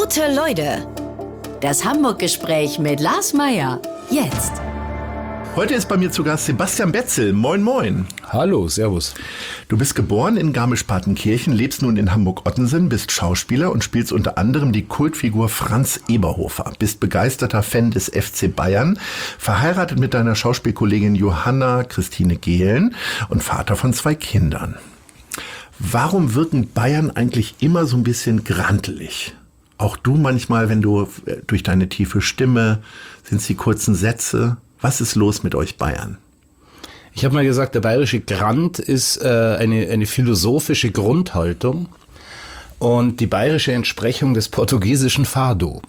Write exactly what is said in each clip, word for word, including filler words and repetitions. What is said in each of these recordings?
Gute Leute, das Hamburg-Gespräch mit Lars Meier. Jetzt. Heute ist bei mir zu Gast Sebastian Betzel. Moin, moin. Hallo, servus. Du bist geboren in Garmisch-Partenkirchen, lebst nun in Hamburg-Ottensen, bist Schauspieler und spielst unter anderem die Kultfigur Franz Eberhofer. Bist begeisterter Fan des F C Bayern, verheiratet mit deiner Schauspielkollegin Johanna Christine Gehlen und Vater von zwei Kindern. Warum wirken Bayern eigentlich immer so ein bisschen grantelig? Auch du manchmal, wenn du durch deine tiefe Stimme, sind es die kurzen Sätze. Was ist los mit euch Bayern? Ich habe mal gesagt, der bayerische Grant ist äh, eine, eine philosophische Grundhaltung und die bayerische Entsprechung des portugiesischen Fado.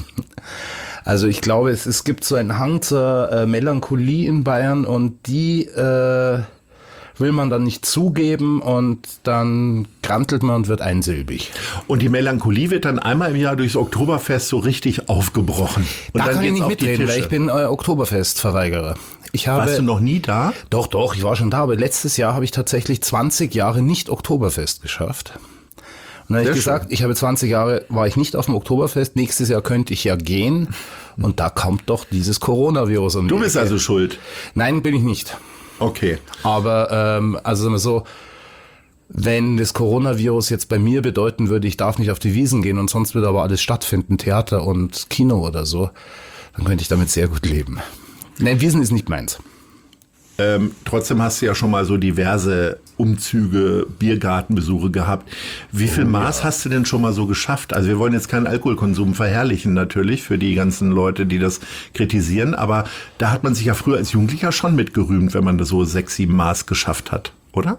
Also ich glaube, es, es gibt so einen Hang zur äh, Melancholie in Bayern und die äh, will man dann nicht zugeben und dann grantelt man und wird einsilbig. Und die Melancholie wird dann einmal im Jahr durchs Oktoberfest so richtig aufgebrochen. Und da dann kann ich geht's nicht auf die mitreden, weil Tische. ich bin äh, Oktoberfest-Verweigerer. Ich habe, Warst du noch nie da? Doch, doch, ich war schon da, aber letztes Jahr habe ich tatsächlich zwanzig Jahre nicht Oktoberfest geschafft. Und dann habe ich gesagt, ich habe zwanzig Jahre, war ich nicht auf dem Oktoberfest, nächstes Jahr könnte ich ja gehen und da kommt doch dieses Coronavirus um die Du bist Ecke. also schuld. Nein, bin ich nicht. Okay. Aber, ähm, also sagen wir so, wenn das Coronavirus jetzt bei mir bedeuten würde, ich darf nicht auf die Wiesen gehen und sonst würde aber alles stattfinden, Theater und Kino oder so, dann könnte ich damit sehr gut leben. Nein, Wiesen ist nicht meins. Ähm, trotzdem hast du ja schon mal so diverse Umzüge, Biergartenbesuche gehabt. Wie viel Maß hast du denn schon mal so geschafft? Also wir wollen jetzt keinen Alkoholkonsum verherrlichen natürlich für die ganzen Leute, die das kritisieren, aber da hat man sich ja früher als Jugendlicher schon mit gerühmt, wenn man das so sechs, sieben Maß geschafft hat, oder?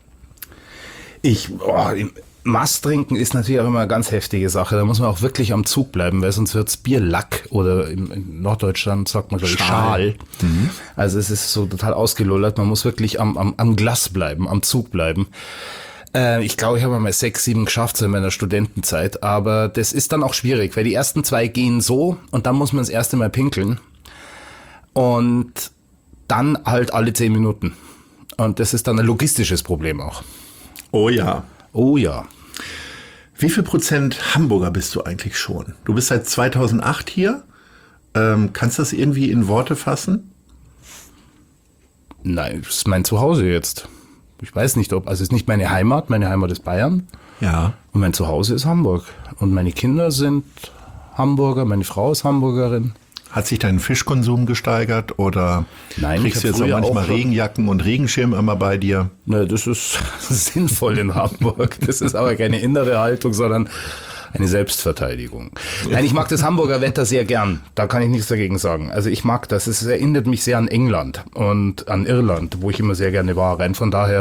Ich, oh, Maß trinken ist natürlich auch immer eine ganz heftige Sache. Da muss man auch wirklich am Zug bleiben, weil sonst wird's Bierlack oder in, in Norddeutschland sagt man glaube ich Schal. Mhm. Also es ist so total ausgelullert. Man muss wirklich am, am, am Glas bleiben, am Zug bleiben. Äh, ich glaube, ich habe mal sechs, sieben geschafft so in meiner Studentenzeit. Aber das ist dann auch schwierig, weil die ersten zwei gehen so und dann muss man das erste Mal pinkeln. Und dann halt alle zehn Minuten. Und das ist dann ein logistisches Problem auch. Oh ja. Oh ja. Wie viel Prozent Hamburger bist du eigentlich schon? Du bist seit zweitausendacht hier. Ähm, kannst du das irgendwie in Worte fassen? Nein, das ist mein Zuhause jetzt. Ich weiß nicht, ob, also es ist nicht meine Heimat, meine Heimat ist Bayern. Ja. Und mein Zuhause ist Hamburg. Und meine Kinder sind Hamburger, meine Frau ist Hamburgerin. Hat sich dein Fischkonsum gesteigert oder Nein, kriegst ich du hab jetzt auch früher manchmal auch schon- Regenjacken und Regenschirm immer bei dir? Na, das ist sinnvoll in Hamburg. Das ist aber keine innere Haltung, sondern eine Selbstverteidigung. Nein, ich mag das Hamburger Wetter sehr gern. Da kann ich nichts dagegen sagen. Also ich mag das. Es erinnert mich sehr an England und an Irland, wo ich immer sehr gerne war. Rein von daher,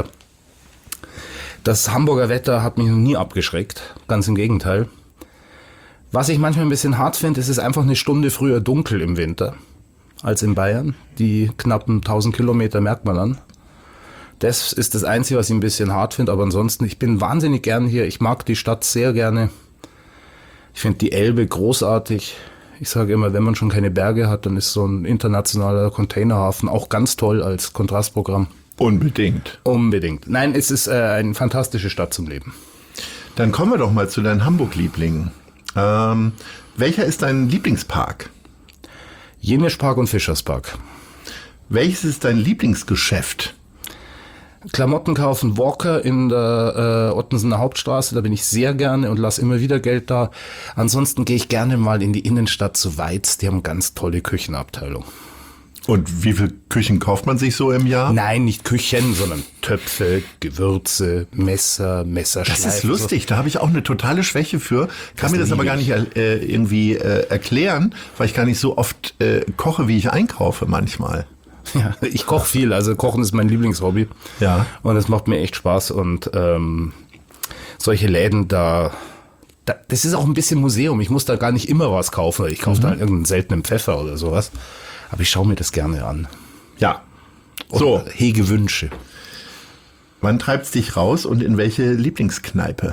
das Hamburger Wetter hat mich noch nie abgeschreckt. Ganz im Gegenteil. Was ich manchmal ein bisschen hart finde, ist es einfach eine Stunde früher dunkel im Winter als in Bayern. Die knappen tausend Kilometer merkt man an. Das ist das Einzige, was ich ein bisschen hart finde. Aber ansonsten, ich bin wahnsinnig gern hier. Ich mag die Stadt sehr gerne. Ich finde die Elbe großartig. Ich sage immer, wenn man schon keine Berge hat, dann ist so ein internationaler Containerhafen auch ganz toll als Kontrastprogramm. Unbedingt. Unbedingt. Nein, es ist äh, eine fantastische Stadt zum Leben. Dann kommen wir doch mal zu deinen Hamburg-Lieblingen. Ähm, welcher ist dein Lieblingspark? Jenischpark und Fischerspark. Welches ist dein Lieblingsgeschäft? Klamotten kaufen, Walker in der äh, Ottensener Hauptstraße, da bin ich sehr gerne und lasse immer wieder Geld da. Ansonsten gehe ich gerne mal in die Innenstadt zu Weiz, die haben ganz tolle Küchenabteilung. Und wie viel Küchen kauft man sich so im Jahr? Nein, nicht Küchen, sondern Töpfe, Gewürze, Messer, Messerschleifen. Das ist lustig, da habe ich auch eine totale Schwäche für. Kann Das mir das aber liebe gar nicht äh, irgendwie äh, erklären, weil ich gar nicht so oft äh, koche, wie ich einkaufe manchmal. Ja, ich koche viel, also Kochen ist mein Lieblingshobby. Ja. Und es macht mir echt Spaß und ähm, solche Läden da, da, das ist auch ein bisschen Museum. Ich muss da gar nicht immer was kaufen. Ich kaufe Mhm. da halt irgendeinen seltenen Pfeffer oder sowas. Aber ich schaue mir das gerne an. Ja. Und So, hege Wünsche. wann treibt's dich raus und in welche Lieblingskneipe?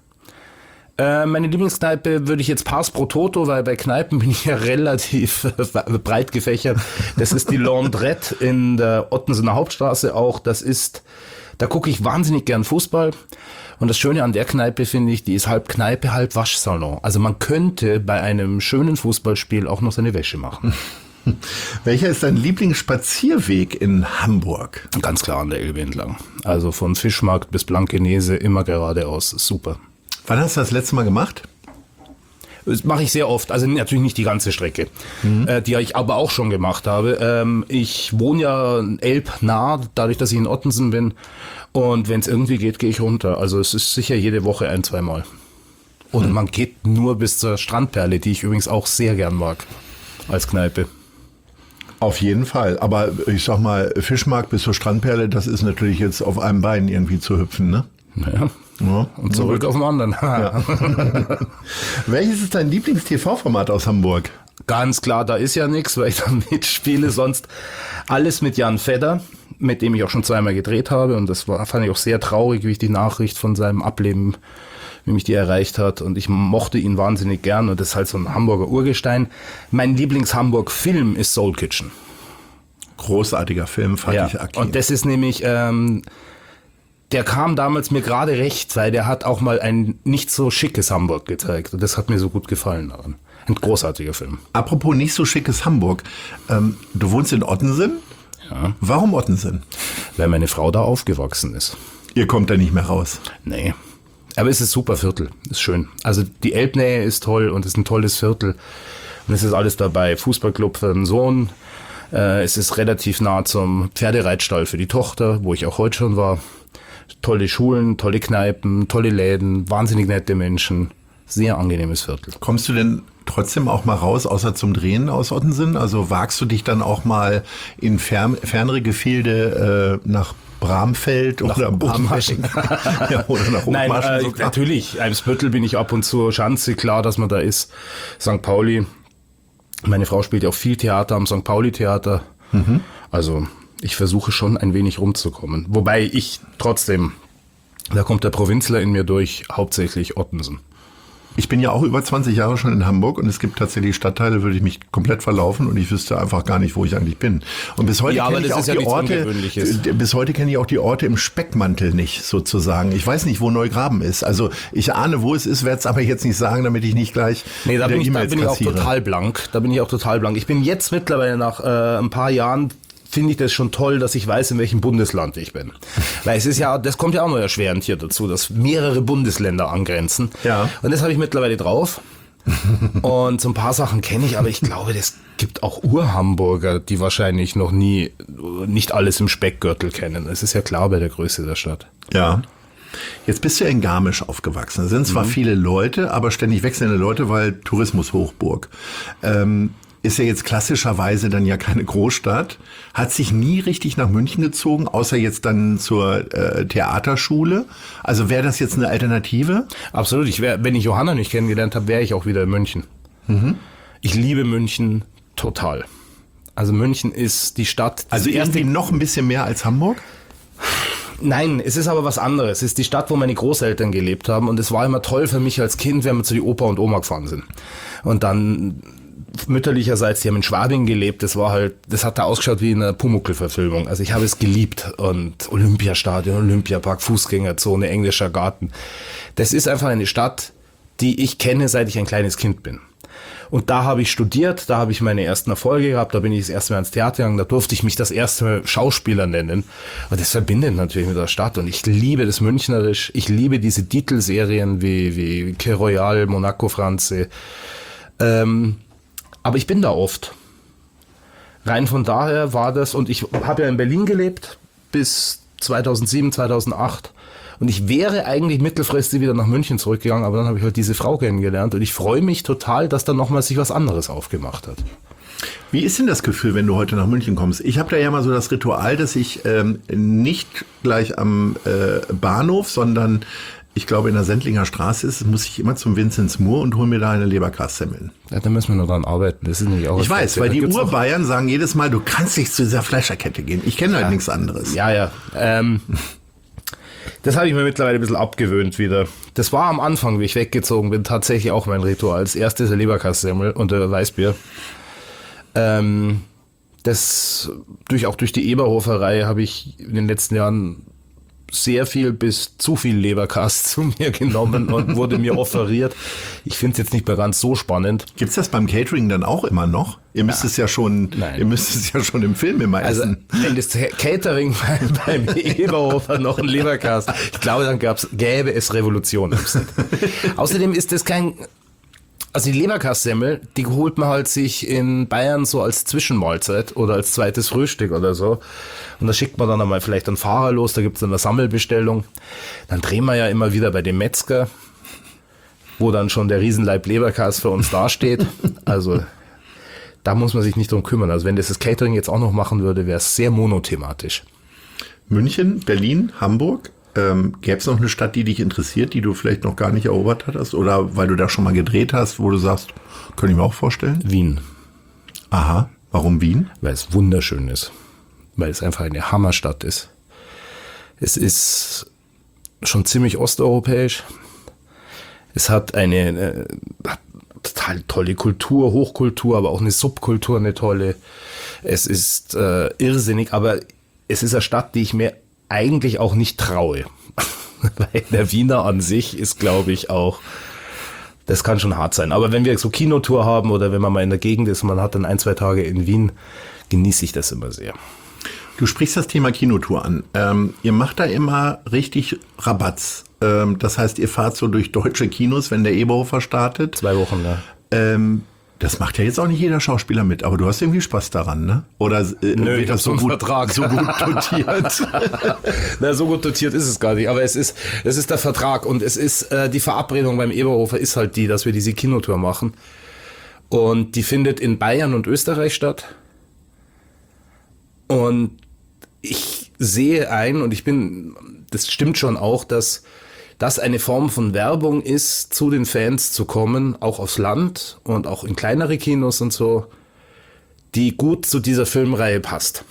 Äh, meine Lieblingskneipe würde ich jetzt Pars pro Toto, weil bei Kneipen bin ich ja relativ breit gefächert. Das ist die Laundrette in der Ottensener Hauptstraße auch. Das ist Da gucke ich wahnsinnig gern Fußball. Und das Schöne an der Kneipe finde ich, die ist halb Kneipe, halb Waschsalon. Also man könnte bei einem schönen Fußballspiel auch noch seine Wäsche machen. Welcher ist dein Lieblingsspazierweg in Hamburg? Ganz klar an der Elbe entlang. Also von Fischmarkt bis Blankenese immer geradeaus. Super. Wann hast du das letzte Mal gemacht? Das mache ich sehr oft. Also natürlich nicht die ganze Strecke, mhm. äh, die ich aber auch schon gemacht habe. Ähm, ich wohne ja elbnah, dadurch, dass ich in Ottensen bin. Und wenn es irgendwie geht, gehe ich runter. Also es ist sicher jede Woche ein, zweimal. Und mhm. man geht nur bis zur Strandperle, die ich übrigens auch sehr gern mag als Kneipe. Auf jeden Fall. Aber ich sag mal, Fischmarkt bis zur Strandperle, das ist natürlich jetzt auf einem Bein irgendwie zu hüpfen, ne? Ja. Ja. Und zurück ja. auf dem anderen. Ja. Welches ist dein Lieblings-T V-Format aus Hamburg? Ganz klar, da ist ja nichts, weil ich da mitspiele. Sonst alles mit Jan Fedder, mit dem ich auch schon zweimal gedreht habe. Und das war, fand ich auch sehr traurig, wie ich die Nachricht von seinem Ableben, wie mich die erreicht hat. Und ich mochte ihn wahnsinnig gern. Und das ist halt so ein Hamburger Urgestein. Mein Lieblings-Hamburg-Film ist Soul Kitchen. Großartiger Film, fand ja. ich aktiv. Und das ist nämlich, ähm, der kam damals mir gerade recht, weil der hat auch mal ein nicht so schickes Hamburg gezeigt. Und das hat mir so gut gefallen daran. Ein großartiger Film. Apropos nicht so schickes Hamburg. Ähm, du wohnst in Ottensen? Ja. Warum Ottensen? Weil meine Frau da aufgewachsen ist. Ihr kommt da nicht mehr raus? Nee. Aber es ist ein super Viertel. Ist schön. Also die Elbnähe ist toll und es ist ein tolles Viertel. Und es ist alles dabei. Fußballclub für den Sohn. Äh, es ist relativ nah zum Pferdereitstall für die Tochter, wo ich auch heute schon war. Tolle Schulen, tolle Kneipen, tolle Läden, wahnsinnig nette Menschen. Sehr angenehmes Viertel. Kommst du denn trotzdem auch mal raus, außer zum Drehen aus Ottensen? Also wagst du dich dann auch mal in fern, fernere Gefilde äh, nach Bramfeld nach oder Bramfeld? Ja, oder nach Nein, äh, sogar? Natürlich. Eimsbüttel bin ich ab und zu. Schanze, klar, dass man da ist. Sankt Pauli. Meine Frau spielt ja auch viel Theater am Sankt Pauli-Theater. Mhm. Also ich versuche schon ein wenig rumzukommen. Wobei ich trotzdem, da kommt der Provinzler in mir durch, hauptsächlich Ottensen. Ich bin ja auch über zwanzig Jahre schon in Hamburg und es gibt tatsächlich Stadtteile, würde ich mich komplett verlaufen und ich wüsste einfach gar nicht, wo ich eigentlich bin. Und bis heute ja, kenne ich auch ja die Orte, bis heute kenne ich auch die Orte im Speckmantel nicht sozusagen. Ich weiß nicht, wo Neugraben ist. Also ich ahne, wo es ist, werde es aber jetzt nicht sagen, damit ich nicht gleich Nee, da bin ich, da bin ich auch kassiere. total blank. Da bin ich auch total blank. Ich bin jetzt mittlerweile nach äh, ein paar Jahren finde ich das schon toll, dass ich weiß, in welchem Bundesland ich bin. Weil es ist ja, das kommt ja auch noch erschwerend hier dazu, dass mehrere Bundesländer angrenzen. Ja. Und das habe ich mittlerweile drauf. Und so ein paar Sachen kenne ich, aber ich glaube, es gibt auch Ur-Hamburger, die wahrscheinlich noch nie, nicht alles im Speckgürtel kennen. Es ist ja klar bei der Größe der Stadt. Ja. Jetzt bist du ja in Garmisch aufgewachsen. Da sind zwar mhm. viele Leute, aber ständig wechselnde Leute, weil Tourismushochburg. Ähm, ist ja jetzt klassischerweise dann ja keine Großstadt, hat sich nie richtig nach München gezogen, außer jetzt dann zur äh, Theaterschule. Also wäre das jetzt eine Alternative? Absolut. Ich wär, wenn ich Johanna nicht kennengelernt habe, wäre ich auch wieder in München. Mhm. Ich liebe München total. Also München ist die Stadt. Also irgendwie noch ein bisschen mehr als Hamburg? Nein, es ist aber was anderes. Es ist die Stadt, wo meine Großeltern gelebt haben und es war immer toll für mich als Kind, wenn wir zu die Opa und Oma gefahren sind. Und dann mütterlicherseits, die haben in Schwabing gelebt, das war halt, das hat da ausgeschaut wie in einer Pumuckl-Verfilmung. Also ich habe es geliebt und Olympiastadion, Olympiapark, Fußgängerzone, englischer Garten. Das ist einfach eine Stadt, die ich kenne, seit ich ein kleines Kind bin. Und da habe ich studiert, da habe ich meine ersten Erfolge gehabt, da bin ich das erste Mal ins Theater gegangen, da durfte ich mich das erste Mal Schauspieler nennen. Und das verbindet natürlich mit der Stadt und ich liebe das Münchnerisch, ich liebe diese Titelserien wie, wie Que Royal, Monaco France. Ähm, aber ich bin da oft. Rein von daher war das, und ich habe ja in Berlin gelebt bis zweitausendsieben, zweitausendacht. Und ich wäre eigentlich mittelfristig wieder nach München zurückgegangen, aber dann habe ich halt diese Frau kennengelernt und ich freue mich total, dass dann nochmal sich was anderes aufgemacht hat. Wie ist denn das Gefühl, wenn du heute nach München kommst? Ich habe da ja mal so das Ritual, dass ich ähm, nicht gleich am äh, Bahnhof, sondern ich glaube in der Sendlinger Straße ist, muss ich immer zum Vinzenz Moor und hole mir da eine Leberkassemmel. Ja, da müssen wir noch dran arbeiten. Das ist nämlich auch ich weiß, weil die Urbayern sagen jedes Mal, du kannst nicht zu dieser Fleischerkette gehen. Ich kenne halt ja. nichts anderes. Ja, ja. Ähm, das habe ich mir mittlerweile ein bisschen abgewöhnt wieder. Das war am Anfang, wie ich weggezogen bin, tatsächlich auch mein Ritual. Als erstes der Leberkassemmel und der Weißbier. Ähm, das durch auch durch die Eberhoferei habe ich in den letzten Jahren sehr viel bis zu viel Leberkast zu mir genommen und wurde mir offeriert. Ich finde es jetzt nicht mehr ganz so spannend. Gibt's das beim Catering dann auch immer noch? Ihr müsst ja. es ja schon, Nein. ihr müsst es ja schon im Film immer essen. Also, wenn das Catering beim, beim Eberhofer noch ein Leberkast, ich glaube, dann gab's, gäbe es Revolution im Set. Außerdem ist das kein, also die Leberkastsemmel, die holt man halt sich in Bayern so als Zwischenmahlzeit oder als zweites Frühstück oder so. Und da schickt man dann einmal vielleicht einen Fahrer los, da gibt's dann eine Sammelbestellung. Dann drehen wir ja immer wieder bei dem Metzger, wo dann schon der Riesenleib Leberkast für uns dasteht. Also da muss man sich nicht drum kümmern. Also wenn das das Catering jetzt auch noch machen würde, wäre es sehr monothematisch. München, Berlin, Hamburg. Ähm, gäbe es noch eine Stadt, die dich interessiert, die du vielleicht noch gar nicht erobert hattest? Oder weil du da schon mal gedreht hast, wo du sagst, könnte ich mir auch vorstellen? Wien. Aha, warum Wien? Weil es wunderschön ist. Weil es einfach eine Hammerstadt ist. Es ist schon ziemlich osteuropäisch. Es hat eine, eine hat total tolle Kultur, Hochkultur, aber auch eine Subkultur, eine tolle. Es ist äh, irrsinnig, aber es ist eine Stadt, die ich mir eigentlich auch nicht traue. Weil der Wiener an sich ist, glaube ich, auch, das kann schon hart sein. Aber wenn wir so Kinotour haben oder wenn man mal in der Gegend ist, man hat dann ein, zwei Tage in Wien, genieße ich das immer sehr. Du sprichst das Thema Kinotour an. Ähm, ihr macht da immer richtig Rabatz. Ähm, das heißt, ihr fahrt so durch deutsche Kinos, wenn der Eberhofer startet. Zwei Wochen, ja. Ähm, das macht ja jetzt auch nicht jeder Schauspieler mit, aber du hast irgendwie Spaß daran, ne? Oder äh, Nö, wird das so gut, Vertrag. so gut dotiert? Na, so gut dotiert ist es gar nicht, aber es ist, es ist der Vertrag und es ist, äh, die Verabredung beim Eberhofer ist halt die, dass wir diese Kinotour machen. Und die findet in Bayern und Österreich statt. Und ich sehe ein, und ich bin, das stimmt schon auch, dass das eine Form von Werbung ist, zu den Fans zu kommen, auch aufs Land und auch in kleinere Kinos und so, die gut zu dieser Filmreihe passt.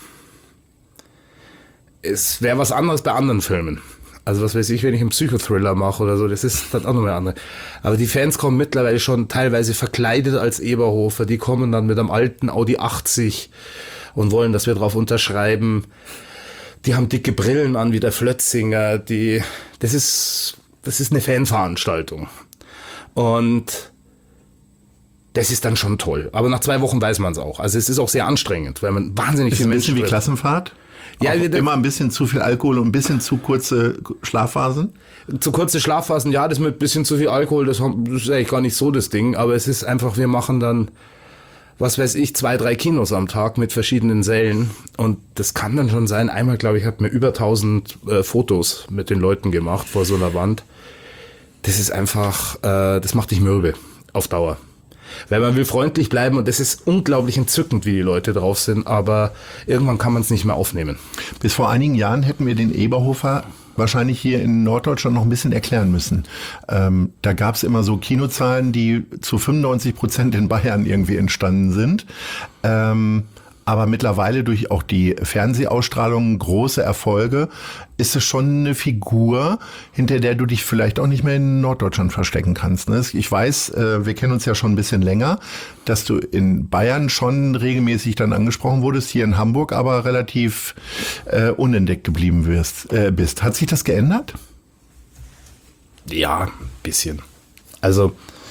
Es wäre was anderes bei anderen Filmen. Also was weiß ich, wenn ich einen Psychothriller mache oder so, das ist dann auch nochmal andere. Aber die Fans kommen mittlerweile schon teilweise verkleidet als Eberhofer, die kommen dann mit einem alten Audi achtzig und wollen, dass wir drauf unterschreiben. Die haben dicke Brillen an wie der Flötzinger. Die, das ist, das ist eine Fanveranstaltung. Und das ist dann schon toll. Aber nach zwei Wochen weiß man es auch. Also es ist auch sehr anstrengend, weil man wahnsinnig Ist viel ein bisschen Menschen wie trifft. Klassenfahrt? Ja, Auch wir- immer ein bisschen zu viel Alkohol und ein bisschen zu kurze Schlafphasen? Zu kurze Schlafphasen, ja, das mit ein bisschen zu viel Alkohol, das, haben- das ist eigentlich gar nicht so das Ding. Aber es ist einfach, wir machen dann, was weiß ich, zwei, drei Kinos am Tag mit verschiedenen Sälen. Und das kann dann schon sein. Einmal, glaube ich, hat mir über tausend äh, Fotos mit den Leuten gemacht vor so einer Wand. Das ist einfach, äh, das macht dich mürbe auf Dauer. Weil man will freundlich bleiben und das ist unglaublich entzückend, wie die Leute drauf sind. Aber irgendwann kann man es nicht mehr aufnehmen. Bis vor einigen Jahren hätten wir den Eberhofer wahrscheinlich hier in Norddeutschland noch ein bisschen erklären müssen. Ähm, da gab es immer so Kinozahlen, die zu fünfundneunzig Prozent in Bayern irgendwie entstanden sind. Ähm, aber mittlerweile durch auch die Fernsehausstrahlungen große Erfolge ist es schon eine Figur, hinter der du dich vielleicht auch nicht mehr in Norddeutschland verstecken kannst. Ne? Ich weiß, äh, wir kennen uns ja schon ein bisschen länger, dass du in Bayern schon regelmäßig dann angesprochen wurdest, hier in Hamburg aber relativ äh, unentdeckt geblieben wirst, äh, bist. Hat sich das geändert? Ja, ein bisschen. Also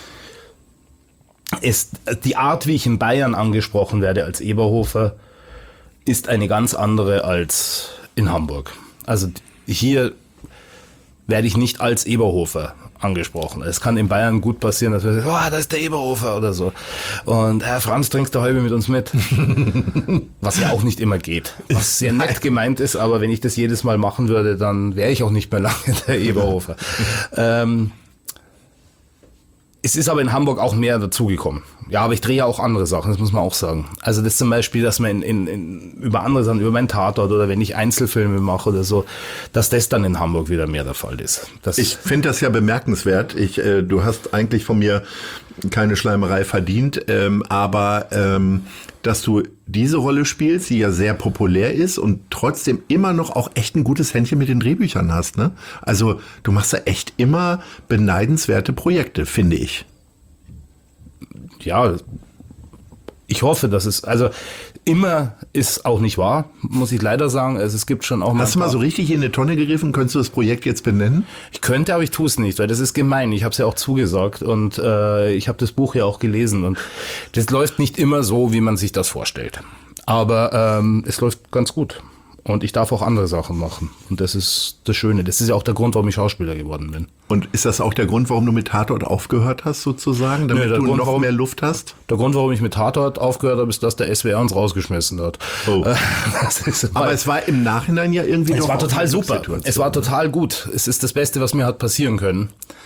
ist die Art, wie ich in Bayern angesprochen werde als Eberhofer, ist eine ganz andere als in Hamburg. Also hier werde ich nicht als Eberhofer angesprochen. Es kann in Bayern gut passieren, dass wir sagen, oh, da ist der Eberhofer oder so. Und Herr Franz, trinkst du halbe mit uns mit? Was ja auch nicht immer geht. Was sehr nett gemeint ist, aber wenn ich das jedes Mal machen würde, dann wäre ich auch nicht mehr lange der Eberhofer. ähm, Es ist aber in Hamburg auch mehr dazugekommen. Ja, aber ich drehe ja auch andere Sachen, das muss man auch sagen. Also das zum Beispiel, dass man in, in, in, über andere Sachen, über meinen Tatort oder wenn ich Einzelfilme mache oder so, dass das dann in Hamburg wieder mehr der Fall ist. Das Ich finde das ja bemerkenswert. Ich, äh, du hast eigentlich von mir keine Schleimerei verdient, ähm, aber ähm, dass du diese Rolle spielst, die ja sehr populär ist und trotzdem immer noch auch echt ein gutes Händchen mit den Drehbüchern hast, ne? Also du machst ja echt immer beneidenswerte Projekte, finde ich. ja, ich hoffe, dass es, also immer ist auch nicht wahr, muss ich leider sagen. Also es gibt schon auch mal. Hast du mal so richtig in eine Tonne gegriffen? Könntest du das Projekt jetzt benennen? Ich könnte, aber ich tue es nicht, weil das ist gemein. Ich habe es ja auch zugesagt und äh, ich habe das Buch ja auch gelesen und das läuft nicht immer so, wie man sich das vorstellt. Aber ähm, es läuft ganz gut. Und ich darf auch andere Sachen machen. Und das ist das Schöne. Das ist ja auch der Grund, warum ich Schauspieler geworden bin. Und ist das auch der Grund, warum du mit Tatort aufgehört hast, sozusagen? Damit Nee, du Grund, noch warum, mehr Luft hast? Der Grund, warum ich mit Tatort aufgehört habe, ist, dass der S W R uns rausgeschmissen hat. Oh. Das ist, Aber es war im Nachhinein ja irgendwie es doch war auch total eine super. Situation. Es war total gut. Es ist das Beste, was mir hat passieren können.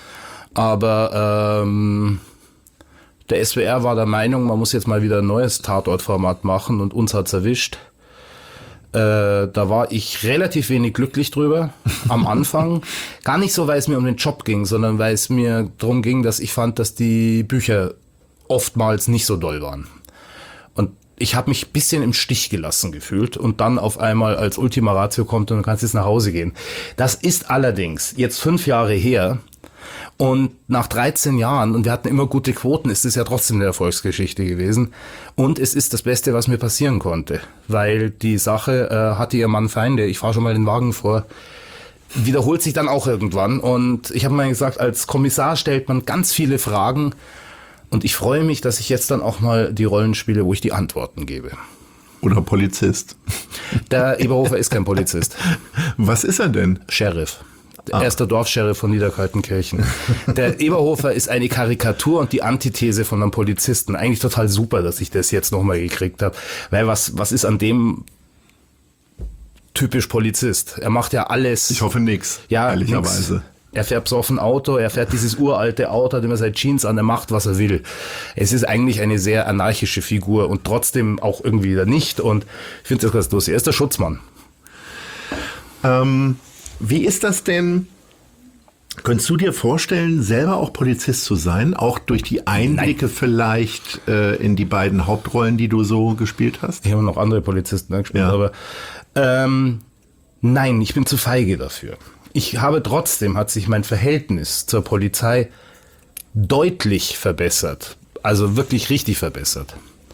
Aber ähm, der S W R war der Meinung, man muss jetzt mal wieder ein neues Tatortformat machen und uns hat's erwischt. Äh, da war ich relativ wenig glücklich drüber am Anfang. Gar nicht so, weil es mir um den Job ging, sondern weil es mir darum ging, dass ich fand, dass die Bücher oftmals nicht so doll waren. Und ich habe mich ein bisschen im Stich gelassen gefühlt und dann auf einmal als Ultima Ratio kommt und du kannst jetzt nach Hause gehen. Das ist allerdings jetzt fünf Jahre her. Und nach dreizehn Jahren, und wir hatten immer gute Quoten, ist es ja trotzdem eine Erfolgsgeschichte gewesen. Und es ist das Beste, was mir passieren konnte. Weil die Sache äh, hatte ihr Mann Feinde. Ich fahre schon mal den Wagen vor. Wiederholt sich dann auch irgendwann. Und ich habe mal gesagt, als Kommissar stellt man ganz viele Fragen. Und ich freue mich, dass ich jetzt dann auch mal die Rollen spiele, wo ich die Antworten gebe. Oder Polizist. Der Eberhofer ist kein Polizist. Was ist er denn? Sheriff. Ah. Er ist der Dorfsheriff von Niederkaltenkirchen. Der Eberhofer ist eine Karikatur und die Antithese von einem Polizisten. Eigentlich total super, dass ich das jetzt nochmal gekriegt habe. Weil was, was ist an dem typisch Polizist? Er macht ja alles. Ich hoffe nix, ja, ehrlicherweise. Nix. Er fährt besoffen Auto, er fährt dieses uralte Auto, hat immer seine Jeans an, er macht, was er will. Es ist eigentlich eine sehr anarchische Figur und trotzdem auch irgendwie wieder nicht. Und ich finde das ganz lustig. Er ist der Schutzmann. Ähm... Wie ist das denn? Könntest du dir vorstellen, selber auch Polizist zu sein? Auch durch die Einblicke Nein. vielleicht äh, in die beiden Hauptrollen, die du so gespielt hast? Ich habe noch andere Polizisten ne, gespielt, ja. aber ähm, nein, ich bin zu feige dafür. Ich habe trotzdem, hat sich mein Verhältnis zur Polizei deutlich verbessert. Also wirklich richtig verbessert.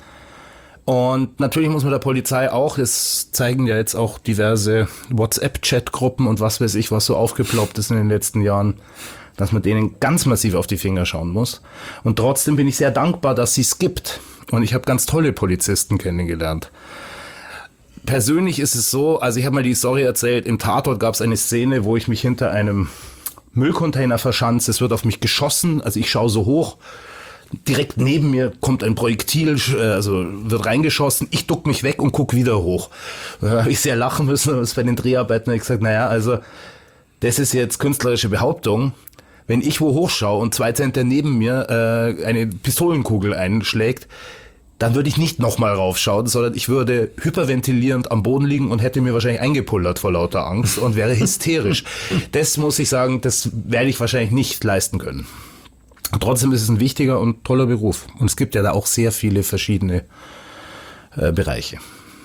Und natürlich muss man der Polizei auch, das zeigen ja jetzt auch diverse WhatsApp-Chat-Gruppen und was weiß ich, was so aufgeploppt ist in den letzten Jahren, dass man denen ganz massiv auf die Finger schauen muss. Und trotzdem bin ich sehr dankbar, dass es gibt. Und ich habe ganz tolle Polizisten kennengelernt. Persönlich ist es so, also ich habe mal die Story erzählt, im Tatort gab es eine Szene, wo ich mich hinter einem Müllcontainer verschanze, es wird auf mich geschossen, also ich schaue so hoch. Direkt neben mir kommt ein Projektil, also wird reingeschossen. Ich duck mich weg und guck wieder hoch. Da habe ich sehr lachen müssen. Das bei den Dreharbeiten habe ich gesagt, naja, also das ist jetzt künstlerische Behauptung. Wenn ich wo hochschaue und zwei Zentimeter neben mir äh, eine Pistolenkugel einschlägt, dann würde ich nicht nochmal raufschauen, sondern ich würde hyperventilierend am Boden liegen und hätte mir wahrscheinlich eingepullert vor lauter Angst und wäre hysterisch. Das muss ich sagen, das werde ich wahrscheinlich nicht leisten können. Trotzdem ist es ein wichtiger und toller Beruf. Und es gibt ja da auch sehr viele verschiedene äh, Bereiche.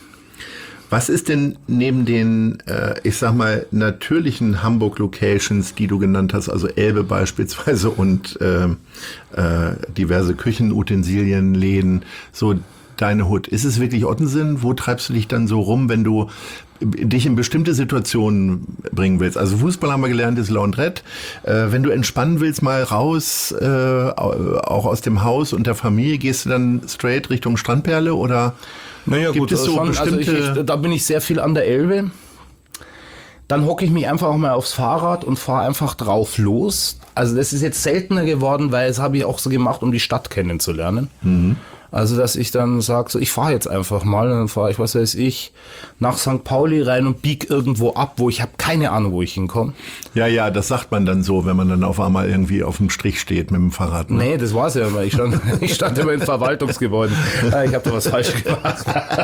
Was ist denn neben den, äh, ich sag mal, natürlichen Hamburg-Locations, die du genannt hast, also Elbe beispielsweise und äh, äh, diverse Küchenutensilien, Läden, so deine Hut? Ist es wirklich Ottensen? Wo treibst du dich dann so rum, wenn du dich in bestimmte Situationen bringen willst? Also Fußball haben wir gelernt, ist Laundrette. Äh, wenn du entspannen willst, mal raus, äh, auch aus dem Haus und der Familie, gehst du dann straight Richtung Strandperle oder naja, gibt gut, es so schon, bestimmte... Also ich, ich, da bin ich sehr viel an der Elbe. Dann hocke ich mich einfach auch mal aufs Fahrrad und fahre einfach drauf los. Also das ist jetzt seltener geworden, weil das habe ich auch so gemacht, um die Stadt kennenzulernen. Mhm. Also, dass ich dann sage, so, ich fahre jetzt einfach mal, und dann fahre ich, was weiß ich, nach Sankt Pauli rein und bieg irgendwo ab, wo ich habe keine Ahnung, wo ich hinkomme. Ja, ja, das sagt man dann so, wenn man dann auf einmal irgendwie auf dem Strich steht mit dem Fahrrad. Ne? Nee, das war's ja immer. Ich stand, ich stand immer in Verwaltungsgebäuden. Ich habe da was falsch gemacht.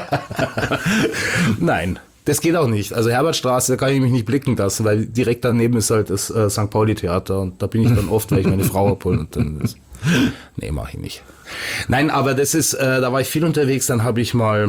Nein. Das geht auch nicht. Also Herbertstraße, da kann ich mich nicht blicken lassen, weil direkt daneben ist halt das äh, Sankt Pauli-Theater und da bin ich dann oft, weil ich meine Frau abhole und dann ist, nee, mach ich nicht. Nein, aber das ist, äh, da war ich viel unterwegs, dann habe ich mal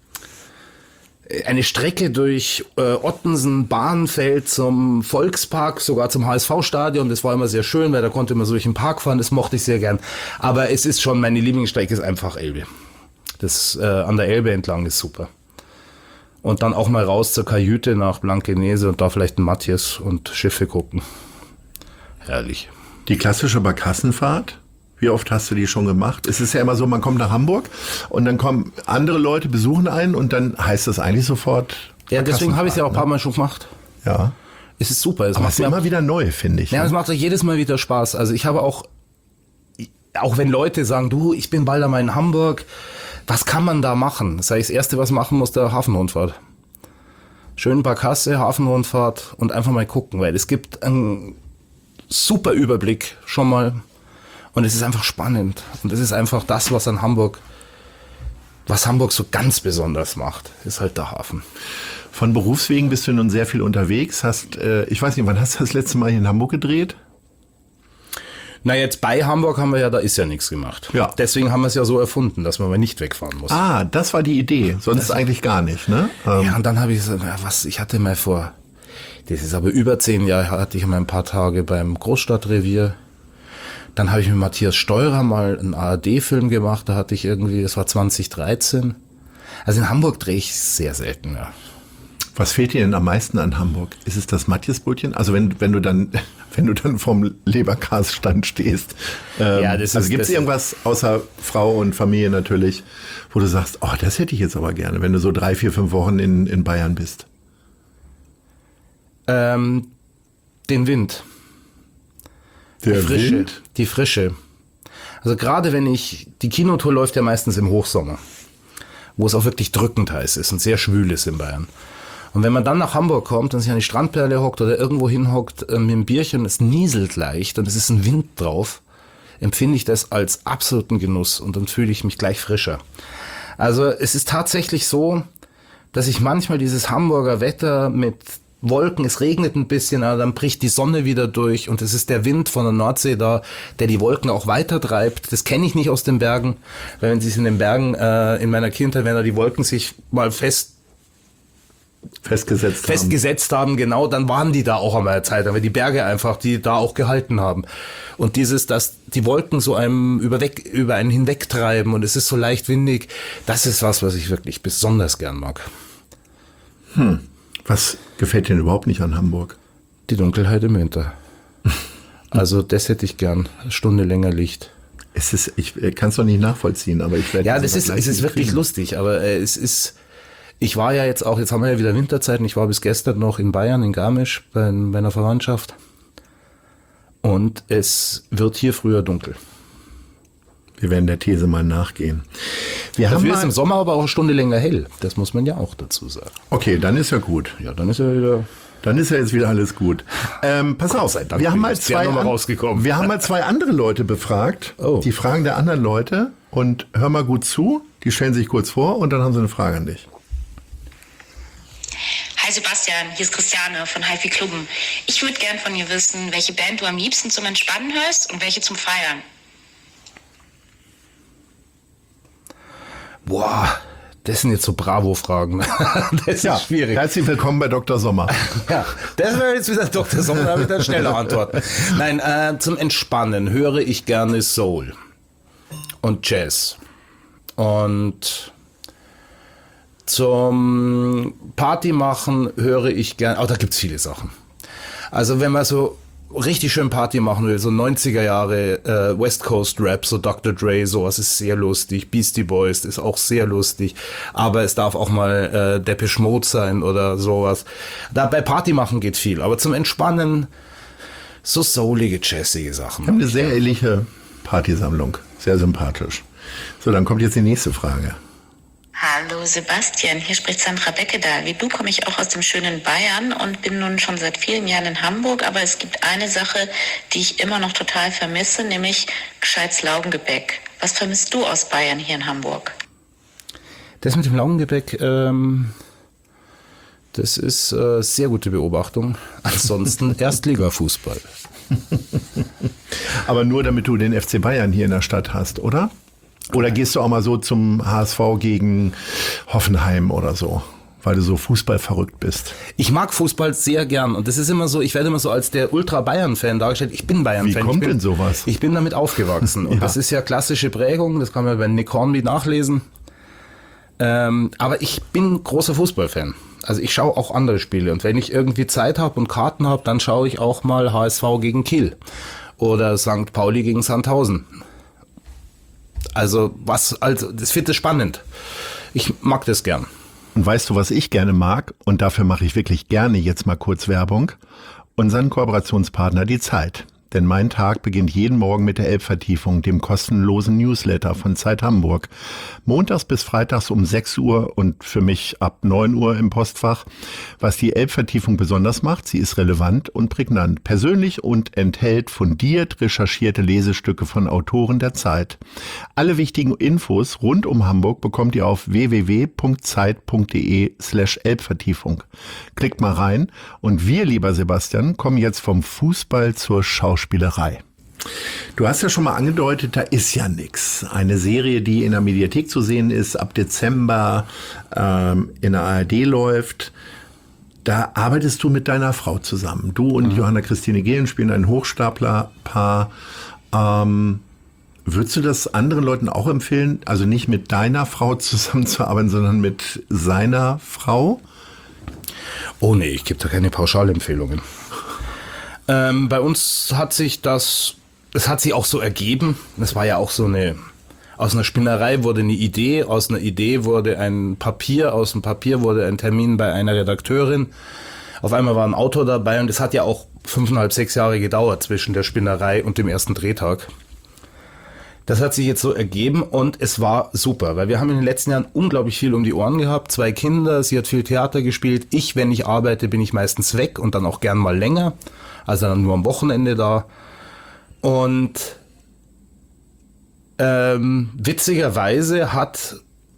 eine Strecke durch äh, Ottensen, Bahnfeld zum Volkspark, sogar zum H S V-Stadion. Das war immer sehr schön, weil da konnte man so durch den Park fahren, das mochte ich sehr gern. Aber es ist schon, meine Lieblingsstrecke ist einfach Elbe. Das äh, an der Elbe entlang ist super. Und dann auch mal raus zur Kajüte nach Blankenese und da vielleicht ein Matthias und Schiffe gucken. Herrlich. Die klassische Barkassenfahrt, wie oft hast du die schon gemacht? Es ist ja immer so, man kommt nach Hamburg und dann kommen andere Leute, besuchen einen und dann heißt das eigentlich sofort Ja, deswegen habe ich es ja auch ein paar ne? Mal schon gemacht. Ja. Es ist super. Es Aber macht es ist mir immer wieder neu, finde ich. Ja, ne? es macht euch jedes Mal wieder Spaß. Also ich habe auch, auch wenn Leute sagen, du, ich bin bald einmal in Hamburg, was kann man da machen? Das heißt, das Erste, was machen muss, der Hafenrundfahrt. Schön Barkasse, Hafenrundfahrt und einfach mal gucken, weil es gibt einen super Überblick schon mal und es ist einfach spannend. Und es ist einfach das, was an Hamburg, was Hamburg so ganz besonders macht, ist halt der Hafen. Von Berufswegen bist du nun sehr viel unterwegs. Hast, äh, ich weiß nicht, wann hast du das letzte Mal hier in Hamburg gedreht? Na, jetzt bei Hamburg haben wir ja, da ist ja nichts gemacht. Ja. Deswegen haben wir es ja so erfunden, dass man mal nicht wegfahren muss. Ah, das war die Idee. Sonst das eigentlich gar nicht, ne? Ähm, Ja, und dann habe ich so, ja, was, ich hatte mal vor, das ist aber über zehn Jahre, hatte ich mal ein paar Tage beim Großstadtrevier. Dann habe ich mit Matthias Steurer mal einen A R D-Film gemacht, da hatte ich irgendwie, das war zwanzig dreizehn. Also in Hamburg drehe ich sehr selten, ja. Was fehlt dir denn am meisten an Hamburg? Ist es das Matthiasbrötchen? Also wenn, wenn du dann, wenn du dann vorm Leberkasstand stehst. Ähm, Ja, das ist- also gibt es das- irgendwas außer Frau und Familie natürlich, wo du sagst, oh, das hätte ich jetzt aber gerne, wenn du so drei, vier, fünf Wochen in, in Bayern bist? Ähm, den Wind. Der die Frische. Wind? Die Frische. Also gerade wenn ich, die Kinotour läuft ja meistens im Hochsommer, wo es auch wirklich drückend heiß ist und sehr schwül ist in Bayern. Und wenn man dann nach Hamburg kommt und sich an die Strandperle hockt oder irgendwo hinhockt äh, mit einem Bierchen, es nieselt leicht und es ist ein Wind drauf, empfinde ich das als absoluten Genuss und dann fühle ich mich gleich frischer. Also es ist tatsächlich so, dass ich manchmal dieses Hamburger Wetter mit Wolken, es regnet ein bisschen, aber dann bricht die Sonne wieder durch und es ist der Wind von der Nordsee da, der die Wolken auch weiter treibt. Das kenne ich nicht aus den Bergen, weil wenn sie es in den Bergen äh, in meiner Kindheit, wenn da die Wolken sich mal fest Festgesetzt haben. festgesetzt haben, genau, dann waren die da auch einmal eine Zeit, aber die Berge einfach, die da auch gehalten haben. Und dieses, dass die Wolken so einem über, weg, über einen hinwegtreiben und es ist so leicht windig, das ist was, was ich wirklich besonders gern mag. Hm. Was gefällt dir denn überhaupt nicht an Hamburg? Die Dunkelheit im Winter. Also das hätte ich gern, eine Stunde länger Licht. Es ist, ich kann es doch nicht nachvollziehen, aber ich werde Ja, diesen das ist, Vergleich es ist nicht wirklich kriegen. lustig, aber äh, es ist, ich war ja jetzt auch, jetzt haben wir ja wieder Winterzeit und ich war bis gestern noch in Bayern, in Garmisch, bei meiner Verwandtschaft. Und es wird hier früher dunkel. Wir werden der These mal nachgehen. Wir haben Dafür ist mal, im Sommer aber auch eine Stunde länger hell. Das muss man ja auch dazu sagen. okay, dann ist ja gut. Ja, dann ist er wieder. Dann ist ja jetzt wieder alles gut. Ähm, pass auf, sei Dank, wir haben, mal ist der zwei Nummer an, rausgekommen. wir haben mal zwei andere Leute befragt. Oh. Die Fragen der anderen Leute. Und hör mal gut zu. Die stellen sich kurz vor und dann haben sie eine Frage an dich. Hi Sebastian, hier ist Christiane von HiFi Klubben. Ich würde gern von dir wissen, welche Band du am liebsten zum Entspannen hörst und welche zum Feiern. Boah, das sind jetzt so Bravo-Fragen. Das ist schwierig. Herzlich willkommen bei Doktor Sommer. Ja, das wäre jetzt wieder Doktor Sommer, da habe ich dann schneller Antworten. Nein, äh, zum Entspannen höre ich gerne Soul und Jazz. Und zum Party machen höre ich gerne, oh, da gibt's viele Sachen. Also wenn man so richtig schön Party machen will, so neunziger Jahre äh, West Coast Rap, so Doktor Dre, sowas ist sehr lustig. Beastie Boys ist auch sehr lustig, aber es darf auch mal äh, Depeche Mode sein oder sowas. Da bei Party machen geht viel, aber zum Entspannen so soulige, jazzige Sachen. Wir haben eine sehr ähnliche Partysammlung. Sehr sympathisch. So, dann kommt jetzt die nächste Frage. Hallo Sebastian, hier spricht Sandra Beckedahl. Wie du komme ich auch aus dem schönen Bayern und bin nun schon seit vielen Jahren in Hamburg, aber es gibt eine Sache, die ich immer noch total vermisse, nämlich gescheites Laugengebäck. Was vermisst du aus Bayern hier in Hamburg? Das mit dem Laugengebäck, ähm, das ist äh, sehr gute Beobachtung. Ansonsten Erstligafußball. Aber nur damit du den F C Bayern hier in der Stadt hast, oder? Oder gehst du auch mal so zum H S V gegen Hoffenheim oder so, weil du so fußballverrückt bist? Ich mag Fußball sehr gern und das ist immer so, ich werde immer so als der Ultra-Bayern-Fan dargestellt. Ich bin Bayern-Fan. Wie kommt ich bin, denn sowas? Ich bin damit aufgewachsen und Ja. das ist ja klassische Prägung, das kann man bei Nick Hornby nachlesen. Ähm, aber ich bin großer Fußballfan. Also ich schaue auch andere Spiele. Und wenn ich irgendwie Zeit habe und Karten habe, dann schaue ich auch mal H S V gegen Kiel. Oder Sankt Pauli gegen Sandhausen. Also was, also das finde ich spannend. Ich mag das gern. Und weißt du, was ich gerne mag? Und dafür mache ich wirklich gerne jetzt mal kurz Werbung. Unseren Kooperationspartner die Zeit. Denn mein Tag beginnt jeden Morgen mit der Elbvertiefung, dem kostenlosen Newsletter von Zeit Hamburg. Montags bis freitags um sechs Uhr und für mich ab neun Uhr im Postfach. Was die Elbvertiefung besonders macht, sie ist relevant und prägnant, persönlich und enthält fundiert recherchierte Lesestücke von Autoren der Zeit. Alle wichtigen Infos rund um Hamburg bekommt ihr auf w w w punkt zeit punkt d e slash Elbvertiefung. Klickt mal rein und wir, lieber Sebastian, kommen jetzt vom Fußball zur Schauspielerei. Spielerei. Du hast ja schon mal angedeutet, da ist ja nix. Eine Serie, die in der Mediathek zu sehen ist, ab Dezember ähm, in der A R D läuft. Da arbeitest du mit deiner Frau zusammen. Du und mhm. Johanna Christine Gehlen spielen ein Hochstaplerpaar. Ähm, würdest du das anderen Leuten auch empfehlen, also nicht mit deiner Frau zusammenzuarbeiten, sondern mit seiner Frau? Oh nee, ich gebe da keine Pauschalempfehlungen. Ähm, bei uns hat sich das, es hat sich auch so ergeben, das war ja auch so eine, aus einer Spinnerei wurde eine Idee, aus einer Idee wurde ein Papier, aus dem Papier wurde ein Termin bei einer Redakteurin, auf einmal war ein Autor dabei und es hat ja auch fünfeinhalb, sechs Jahre gedauert zwischen der Spinnerei und dem ersten Drehtag. Das hat sich jetzt so ergeben und es war super, weil wir haben in den letzten Jahren unglaublich viel um die Ohren gehabt, zwei Kinder, sie hat viel Theater gespielt, ich, wenn ich arbeite, bin ich meistens weg und dann auch gern mal länger. Also dann nur am Wochenende da. Und ähm, witzigerweise hat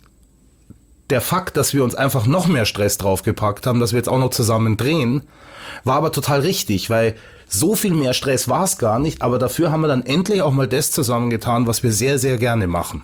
der Fakt, dass wir uns einfach noch mehr Stress draufgepackt haben, dass wir jetzt auch noch zusammen drehen, war aber total richtig, weil so viel mehr Stress war es gar nicht, aber dafür haben wir dann endlich auch mal das zusammengetan, was wir sehr, sehr gerne machen.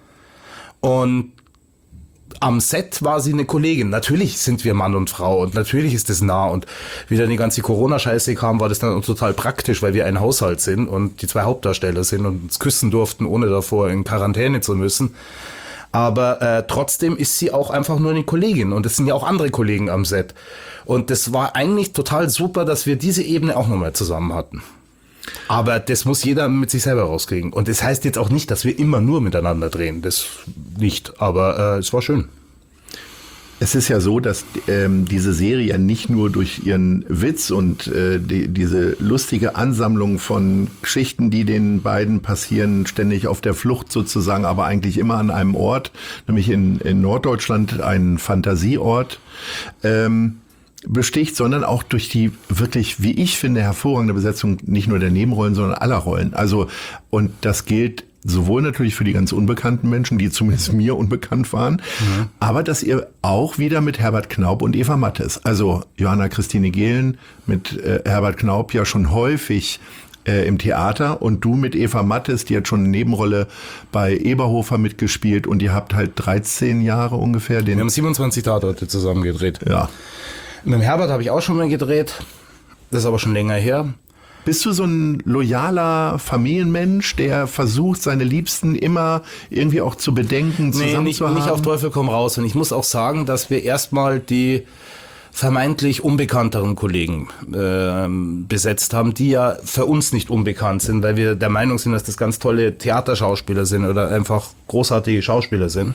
Und am Set war sie eine Kollegin. Natürlich sind wir Mann und Frau und natürlich ist das nah. Und wie dann die ganze Corona-Scheiße kam, war das dann total praktisch, weil wir ein Haushalt sind und die zwei Hauptdarsteller sind und uns küssen durften, ohne davor in Quarantäne zu müssen. Aber äh, trotzdem ist sie auch einfach nur eine Kollegin und es sind ja auch andere Kollegen am Set. Und das war eigentlich total super, dass wir diese Ebene auch nochmal zusammen hatten. Aber das muss jeder mit sich selber rauskriegen. Und das heißt jetzt auch nicht, dass wir immer nur miteinander drehen. Das nicht. Aber äh, es war schön. Es ist ja so, dass ähm, diese Serie ja nicht nur durch ihren Witz und äh, die, diese lustige Ansammlung von Geschichten, die den beiden passieren, ständig auf der Flucht sozusagen, aber eigentlich immer an einem Ort, nämlich in, in Norddeutschland, ein Fantasieort, ähm, besticht, sondern auch durch die wirklich, wie ich finde, hervorragende Besetzung nicht nur der Nebenrollen, sondern aller Rollen. Also, und das gilt sowohl natürlich für die ganz unbekannten Menschen, die zumindest mir unbekannt waren, mhm. aber dass ihr auch wieder mit Herbert Knaup und Eva Mattes, also Johanna Christine Gehlen mit äh, Herbert Knaup ja schon häufig äh, im Theater und du mit Eva Mattes, die hat schon eine Nebenrolle bei Eberhofer mitgespielt und ihr habt halt dreizehn Jahre ungefähr den... Wir haben siebenundzwanzig Tatorte zusammen gedreht. Ja. Mit dem Herbert habe ich auch schon mal gedreht, das ist aber schon länger her. Bist du so ein loyaler Familienmensch, der versucht, seine Liebsten immer irgendwie auch zu bedenken, zusammen nee, nicht, zu haben? nicht auf Teufel komm raus. Und ich muss auch sagen, dass wir erstmal die vermeintlich unbekannteren Kollegen äh, besetzt haben, die ja für uns nicht unbekannt sind, weil wir der Meinung sind, dass das ganz tolle Theaterschauspieler sind oder einfach großartige Schauspieler sind.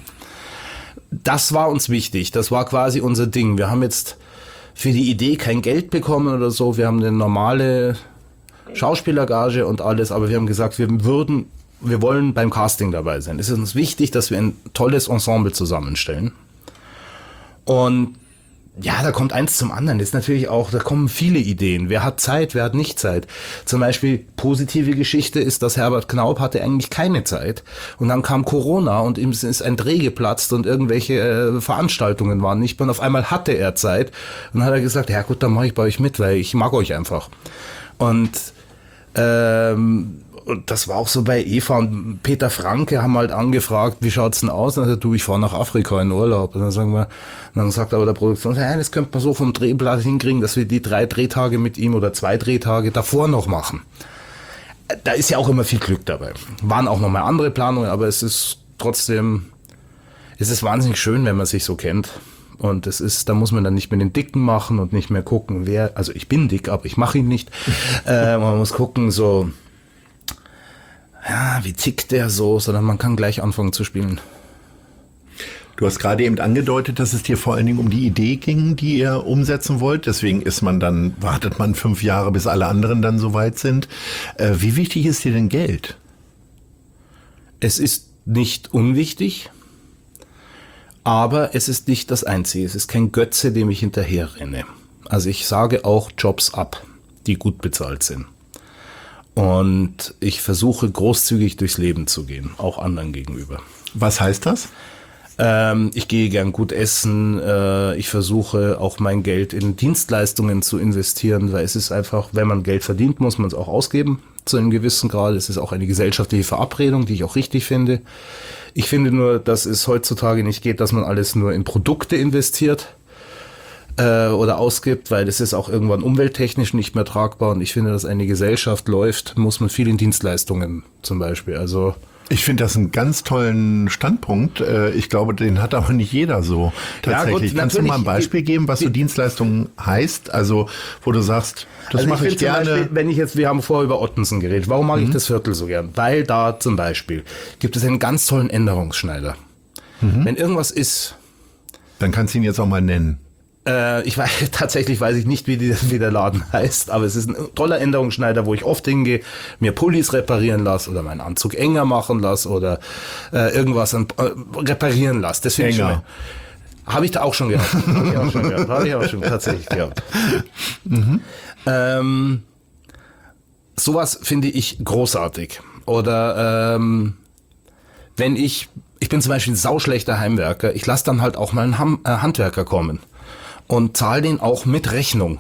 Das war uns wichtig. Das war quasi unser Ding. Wir haben jetzt für die Idee kein Geld bekommen oder so. Wir haben eine normale Schauspielergage und alles, aber wir haben gesagt, wir würden, wir wollen beim Casting dabei sein. Es ist uns wichtig, dass wir ein tolles Ensemble zusammenstellen. Und ja, da kommt eins zum anderen. Das ist natürlich auch, da kommen viele Ideen. Wer hat Zeit, wer hat nicht Zeit? Zum Beispiel, positive Geschichte ist, dass Herbert Knaup hatte eigentlich keine Zeit. Und dann kam Corona und ihm ist ein Dreh geplatzt und irgendwelche äh, Veranstaltungen waren nicht mehr. Und auf einmal hatte er Zeit. Und dann hat er gesagt, ja gut, dann mache ich bei euch mit, weil ich mag euch einfach. Und ähm, und das war auch so bei Eva und Peter Franke haben halt angefragt, wie schaut's denn aus? Und dann sagt, du, ich fahre nach Afrika in Urlaub. Und dann sagen wir, und dann sagt aber der Produktion, ja, das könnte man so vom Drehplan hinkriegen, dass wir die drei Drehtage mit ihm oder zwei Drehtage davor noch machen. Da ist ja auch immer viel Glück dabei. Waren auch nochmal andere Planungen, aber es ist trotzdem, Es ist wahnsinnig schön, wenn man sich so kennt. Und es ist, da muss man dann nicht mehr den Dicken machen und nicht mehr gucken, wer, also ich bin dick, aber ich mache ihn nicht. äh, man muss gucken, so, ja, wie tickt der so, sondern man kann gleich anfangen zu spielen. Du hast gerade eben angedeutet, dass es dir vor allen Dingen um die Idee ging, die ihr umsetzen wollt. Deswegen ist man dann, wartet man fünf Jahre, bis alle anderen dann soweit sind. Äh, wie wichtig ist dir denn Geld? Es ist nicht unwichtig, aber es ist nicht das Einzige. Es ist kein Götze, dem ich hinterher renne. Also ich sage auch Jobs ab, die gut bezahlt sind. Und ich versuche großzügig durchs Leben zu gehen, auch anderen gegenüber. Was heißt das? Ähm, ich gehe gern gut essen. Äh, ich versuche auch mein Geld in Dienstleistungen zu investieren, weil es ist einfach, wenn man Geld verdient, muss man es auch ausgeben zu einem gewissen Grad. Es ist auch eine gesellschaftliche Verabredung, die ich auch richtig finde. Ich finde nur, dass es heutzutage nicht geht, dass man alles nur in Produkte investiert äh, oder ausgibt, weil das ist auch irgendwann umwelttechnisch nicht mehr tragbar. Und ich finde, dass eine Gesellschaft läuft, muss man viel in Dienstleistungen zum Beispiel. Also Ich finde das einen ganz tollen Standpunkt. Ich glaube, den hat aber nicht jeder so tatsächlich. Ja, gut, kannst du mal ein Beispiel geben, was so Dienstleistung heißt? Also, wo du sagst, das also mache ich, ich gerne. gerne. Beispiel, wenn ich jetzt, wir haben vorher über Ottensen geredet. Warum mag mhm. ich das Viertel so gern? Weil da zum Beispiel gibt es einen ganz tollen Änderungsschneider. Mhm. Wenn irgendwas ist, dann kannst du ihn jetzt auch mal nennen. Äh, ich weiß, tatsächlich weiß ich nicht, wie, die, wie der Laden heißt, aber es ist ein toller Änderungsschneider, wo ich oft hingehe, mir Pullis reparieren lasse oder meinen Anzug enger machen lasse oder äh, irgendwas an, äh, reparieren lasse. Das finde ich schon. Habe ich da auch schon gehabt. Habe ich auch schon gehabt. Habe ich auch schon tatsächlich gehabt. Mhm. Ähm, sowas finde ich großartig. Oder ähm, wenn ich, ich bin zum Beispiel ein sauschlechter Heimwerker, ich lasse dann halt auch mal einen Ham, äh, Handwerker kommen. Und zahl den auch mit Rechnung.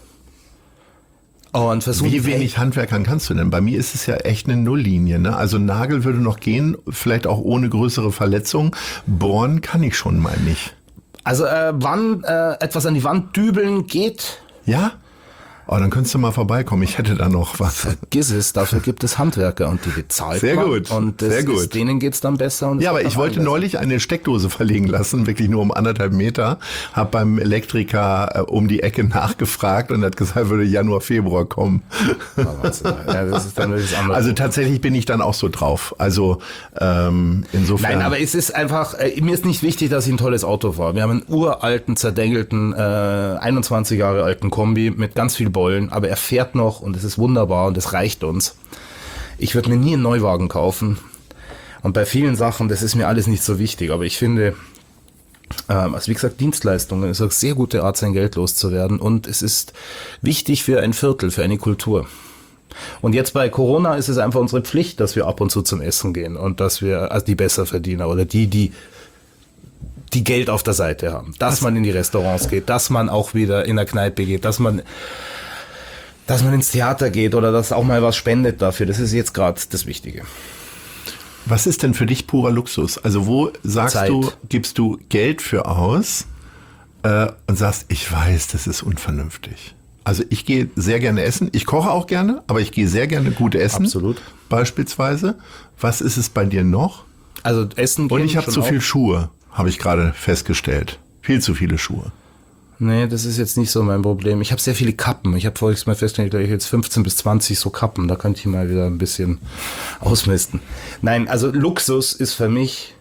Und versuch, Wie wenig Handwerkern kannst du denn? Bei mir ist es ja echt eine Nulllinie. Ne? Also Nagel würde noch gehen, vielleicht auch ohne größere Verletzung. Bohren kann ich schon mal nicht. Also äh, wann äh, etwas an die Wand dübeln geht? Ja? Oh, dann könntest du mal vorbeikommen. Ich hätte da noch was. Vergiss es, dafür gibt es Handwerker und die bezahlt Sehr man. gut, Und das sehr gut. Ist, denen geht's dann besser. Und ja, aber ich wollte besser. neulich eine Steckdose verlegen lassen, wirklich nur um anderthalb Meter. Hab beim Elektriker äh, um die Ecke nachgefragt und hat gesagt, würde Januar, Februar kommen. Ja, das ist dann das andere. Also tatsächlich bin ich dann auch so drauf. Also ähm, insofern. Nein, aber es ist einfach, äh, mir ist nicht wichtig, dass ich ein tolles Auto fahre. Wir haben einen uralten, zerdengelten, äh, einundzwanzig Jahre alten Kombi mit ganz viel Bollen, aber er fährt noch und es ist wunderbar und es reicht uns. Ich würde mir nie einen Neuwagen kaufen und bei vielen Sachen, das ist mir alles nicht so wichtig, aber ich finde, ähm, also wie gesagt, Dienstleistungen ist eine sehr gute Art, sein Geld loszuwerden und es ist wichtig für ein Viertel, für eine Kultur. Und jetzt bei Corona ist es einfach unsere Pflicht, dass wir ab und zu zum Essen gehen und dass wir, also die Besserverdiener oder die, die die Geld auf der Seite haben, dass man in die Restaurants geht, dass man auch wieder in der Kneipe geht, dass man dass man ins Theater geht oder dass auch mal was spendet dafür. Das ist jetzt gerade das Wichtige. Was ist denn für dich purer Luxus? Also wo sagst Zeit. du, gibst du Geld für aus äh, und sagst, ich weiß, das ist unvernünftig. Also ich gehe sehr gerne essen. Ich koche auch gerne, aber ich gehe sehr gerne gut essen. Absolut. Beispielsweise. Was ist es bei dir noch? Also Essen Und ich habe schon zu auch. viel Schuhe, habe ich gerade festgestellt. Viel zu viele Schuhe. Nee, das ist jetzt nicht so mein Problem. Ich habe sehr viele Kappen. Ich habe vorhin mal festgestellt, ich jetzt fünfzehn bis zwanzig so Kappen. Da könnte ich mal wieder ein bisschen ausmisten. Nein, also Luxus ist für mich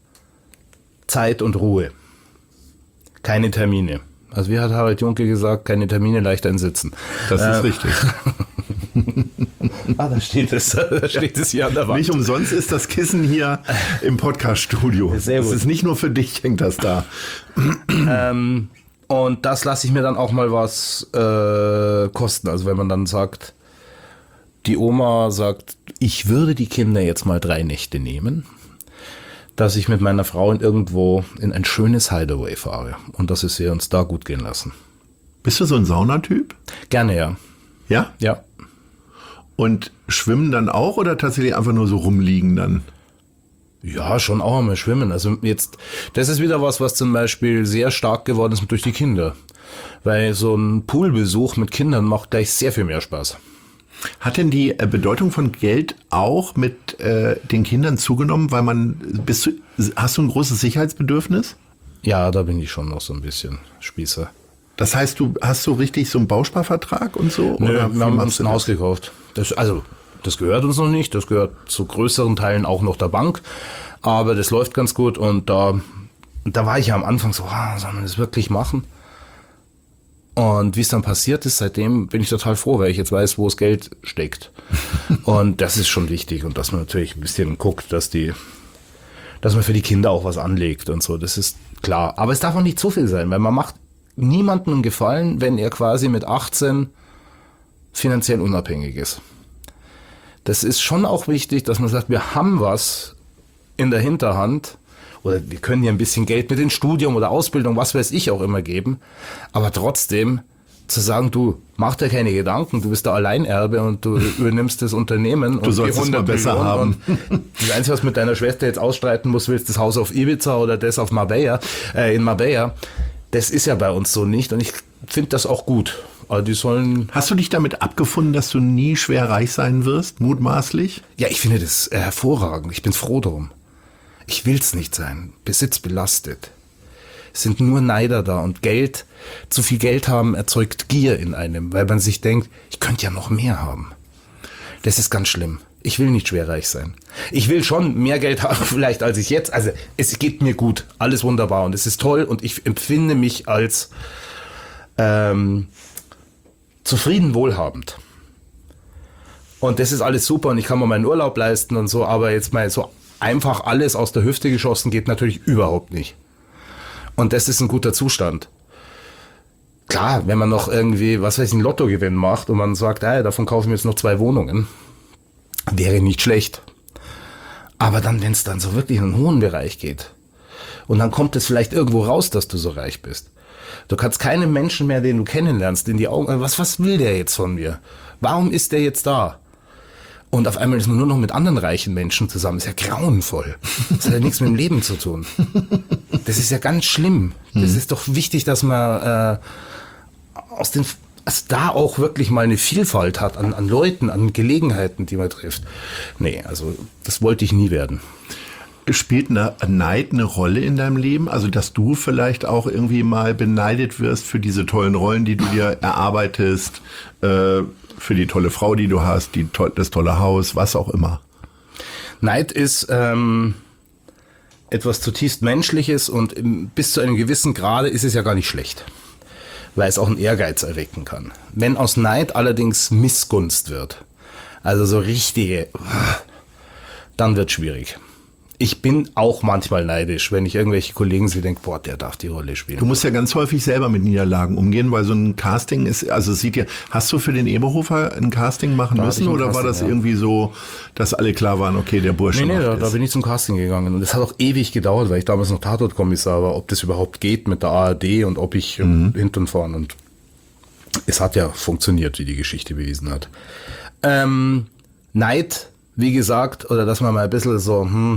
Zeit und Ruhe. Keine Termine. Also wie hat Harald Junke gesagt, keine Termine, leichter in Sitzen. Das ist Ähm, richtig. Ah, da steht es, da steht es hier an der Wand. Nicht umsonst ist das Kissen hier im Podcast-Studio. Sehr gut. Das ist nicht nur für dich, hängt das da. Ähm, und das lasse ich mir dann auch mal was äh, kosten. Also wenn man dann sagt, die Oma sagt, ich würde die Kinder jetzt mal drei Nächte nehmen, dass ich mit meiner Frau in irgendwo in ein schönes Hideaway fahre und dass es wir uns da gut gehen lassen. Bist du so ein Saunatyp? Gerne, ja. Ja? Ja. Und schwimmen dann auch oder tatsächlich einfach nur so rumliegen dann? Ja, schon auch einmal schwimmen. Also jetzt, das ist wieder was, was zum Beispiel sehr stark geworden ist durch die Kinder. Weil so ein Poolbesuch mit Kindern macht gleich sehr viel mehr Spaß. Hat denn die äh, Bedeutung von Geld auch mit äh, den Kindern zugenommen, weil man, bist du, hast du ein großes Sicherheitsbedürfnis? Ja, da bin ich schon noch so ein bisschen Spießer. Das heißt, du hast so richtig so einen Bausparvertrag und so? Nö, oder wir haben uns ein Haus gekauft. Das, also, das gehört uns noch nicht, das gehört zu größeren Teilen auch noch der Bank, aber das läuft ganz gut und da, da war ich ja am Anfang so, ah, soll man das wirklich machen? Und wie es dann passiert ist, seitdem bin ich total froh, weil ich jetzt weiß, wo das Geld steckt. Und das ist schon wichtig und dass man natürlich ein bisschen guckt, dass die, dass man für die Kinder auch was anlegt und so, das ist klar. Aber es darf auch nicht zu viel sein, weil man macht niemandem einen Gefallen, wenn er quasi mit achtzehn finanziell unabhängig ist. Das ist schon auch wichtig, dass man sagt, wir haben was in der Hinterhand, oder wir können dir ein bisschen Geld mit dem Studium oder Ausbildung, was weiß ich auch immer geben, aber trotzdem zu sagen, du mach dir keine Gedanken, du bist der Alleinerbe und du übernimmst das Unternehmen. Du sollst es mal besser haben. Das Einzige, was mit deiner Schwester jetzt ausstreiten musst, willst das Haus auf Ibiza oder das auf Marbella, äh, in Marbella. Das ist ja bei uns so nicht und ich finde das auch gut. Also die sollen. Hast du dich damit abgefunden, dass du nie schwer reich sein wirst, mutmaßlich? Ja, ich finde das äh, hervorragend. Ich bin froh drum. Ich will's nicht sein. Besitz belastet. Es sind nur Neider da und Geld, zu viel Geld haben erzeugt Gier in einem, weil man sich denkt, ich könnte ja noch mehr haben. Das ist ganz schlimm. Ich will nicht schwerreich sein. Ich will schon mehr Geld haben vielleicht als ich jetzt. Also es geht mir gut, alles wunderbar und es ist toll und ich empfinde mich als ähm, zufrieden wohlhabend. Und das ist alles super und ich kann mir meinen Urlaub leisten und so, aber jetzt mal so einfach alles aus der Hüfte geschossen geht natürlich überhaupt nicht. Und das ist ein guter Zustand. Klar, wenn man noch irgendwie, was weiß ich, einen Lottogewinn macht und man sagt, hey, davon kaufen wir jetzt noch zwei Wohnungen, wäre nicht schlecht. Aber dann, wenn es dann so wirklich in einen hohen Bereich geht und dann kommt es vielleicht irgendwo raus, dass du so reich bist. Du kannst keinem Menschen mehr, den du kennenlernst, in die Augen, was, was will der jetzt von mir? Warum ist der jetzt da? Und auf einmal ist man nur noch mit anderen reichen Menschen zusammen. Das ist ja grauenvoll. Das hat ja nichts mit dem Leben zu tun. Das ist ja ganz schlimm. Das mhm. ist doch wichtig, dass man äh, aus den, also da auch wirklich mal eine Vielfalt hat an, an Leuten, an Gelegenheiten, die man trifft. Nee, also das wollte ich nie werden. Spielt Neid eine Rolle in deinem Leben? Also, dass du vielleicht auch irgendwie mal beneidet wirst für diese tollen Rollen, die du dir erarbeitest, äh, für die tolle Frau, die du hast, die to- das tolle Haus, was auch immer? Neid ist ähm, etwas zutiefst Menschliches und im, bis zu einem gewissen Grade ist es ja gar nicht schlecht, weil es auch einen Ehrgeiz erwecken kann. Wenn aus Neid allerdings Missgunst wird, also so richtige, dann wird es schwierig. Ich bin auch manchmal neidisch, wenn ich irgendwelche Kollegen sehe, denke, boah, der darf die Rolle spielen. Du musst ja ganz häufig selber mit Niederlagen umgehen, weil so ein Casting ist, also es sieht ja, hast du für den Eberhofer ein Casting machen Da müssen ein oder Casting, war das ja. irgendwie so, dass alle klar waren, okay, der Bursche Nee, nee, macht da, es? da bin ich zum Casting gegangen und es hat auch ewig gedauert, weil ich damals noch Tatortkommissar war, ob das überhaupt geht mit der A R D und ob ich mhm. hinten fahren und es hat ja funktioniert, wie die Geschichte bewiesen hat. Ähm, Neid, wie gesagt, oder dass man mal ein bisschen so, hm,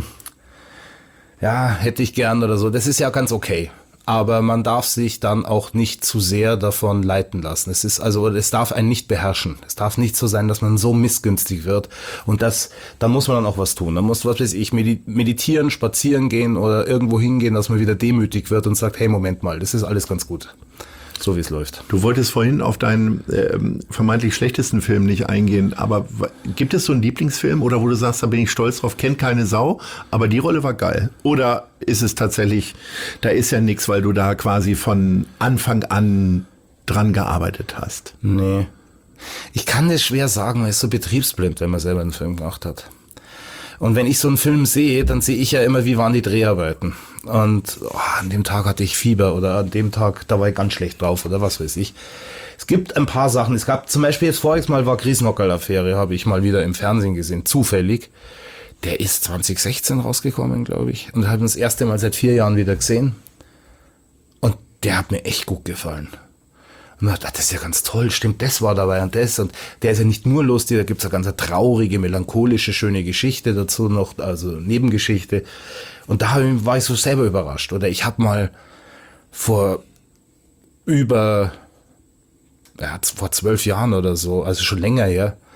ja, hätte ich gern oder so, das ist ja ganz okay. Aber man darf sich dann auch nicht zu sehr davon leiten lassen. Es ist also, es darf einen nicht beherrschen. Es darf nicht so sein, dass man so missgünstig wird. Und das, da muss man dann auch was tun. Da muss, was weiß ich, meditieren, spazieren gehen oder irgendwo hingehen, dass man wieder demütig wird und sagt, hey, Moment mal, das ist alles ganz gut. So wie es läuft. Du wolltest vorhin auf deinen ähm, vermeintlich schlechtesten Film nicht eingehen, aber w- gibt es so einen Lieblingsfilm oder wo du sagst, da bin ich stolz drauf, kennt keine Sau, aber die Rolle war geil? Oder ist es tatsächlich, da ist ja nichts, weil du da quasi von Anfang an dran gearbeitet hast? Nee. Ich kann das schwer sagen, man ist so betriebsblind, wenn man selber einen Film gemacht hat. Und wenn ich so einen Film sehe, dann sehe ich ja immer, wie waren die Dreharbeiten. Und oh, an dem Tag hatte ich Fieber oder an dem Tag, da war ich ganz schlecht drauf oder was weiß ich. Es gibt ein paar Sachen. Es gab zum Beispiel jetzt voriges Mal war Griesnockerl-Affäre, habe ich mal wieder im Fernsehen gesehen, zufällig. Der ist zwanzig sechzehn rausgekommen, glaube ich. Und habe ihn das erste Mal seit vier Jahren wieder gesehen. Und der hat mir echt gut gefallen. Und man dachte, das ist ja ganz toll, stimmt, das war dabei und das. Und der ist ja nicht nur lustig, da gibt's eine ganz traurige, melancholische, schöne Geschichte dazu noch, also Nebengeschichte. Und da war ich so selber überrascht. Oder ich habe mal vor über, ja, vor zwölf Jahren oder so, also schon länger her,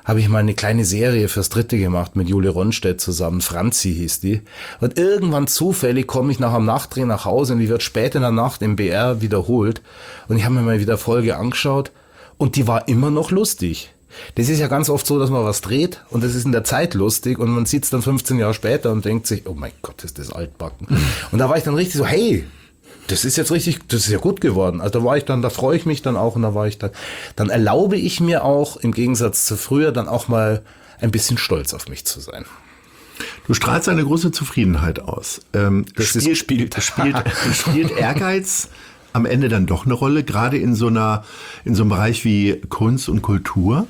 habe ich mal eine kleine Serie fürs Dritte gemacht mit Jule Ronstedt zusammen. Franzi hieß die. Und irgendwann zufällig komme ich nach dem Nachtdreh nach Hause und die wird spät in der Nacht im B R wiederholt. Und ich habe mir mal wieder Folge angeschaut und die war immer noch lustig. Das ist ja ganz oft so, dass man was dreht und das ist in der Zeit lustig und man sieht es dann fünfzehn Jahre später und denkt sich, oh mein Gott, ist das altbacken. Und da war ich dann richtig so, hey, das ist jetzt richtig, das ist ja gut geworden. Also da war ich dann, da freue ich mich dann auch und da war ich dann, dann erlaube ich mir auch, im Gegensatz zu früher, dann auch mal ein bisschen stolz auf mich zu sein. Du strahlst eine große Zufriedenheit aus. Ähm, das spielt, ist, spielt. spielt, spielt Ehrgeiz am Ende dann doch eine Rolle, gerade in so einer, in so einem Bereich wie Kunst und Kultur?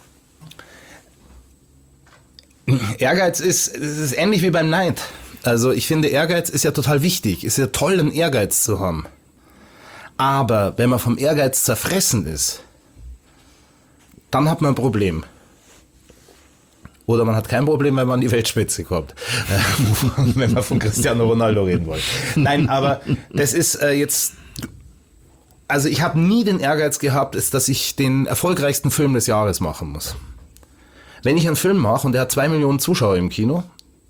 Ehrgeiz ist, es ist ähnlich wie beim Neid. Also ich finde, Ehrgeiz ist ja total wichtig. Ist ja toll, einen Ehrgeiz zu haben. Aber wenn man vom Ehrgeiz zerfressen ist, dann hat man ein Problem. Oder man hat kein Problem, wenn man an die Weltspitze kommt. Wenn wir von Cristiano Ronaldo reden wollen. Nein, aber das ist äh, jetzt... Also ich habe nie den Ehrgeiz gehabt, ist, dass ich den erfolgreichsten Film des Jahres machen muss. Wenn ich einen Film mache und der hat zwei Millionen Zuschauer im Kino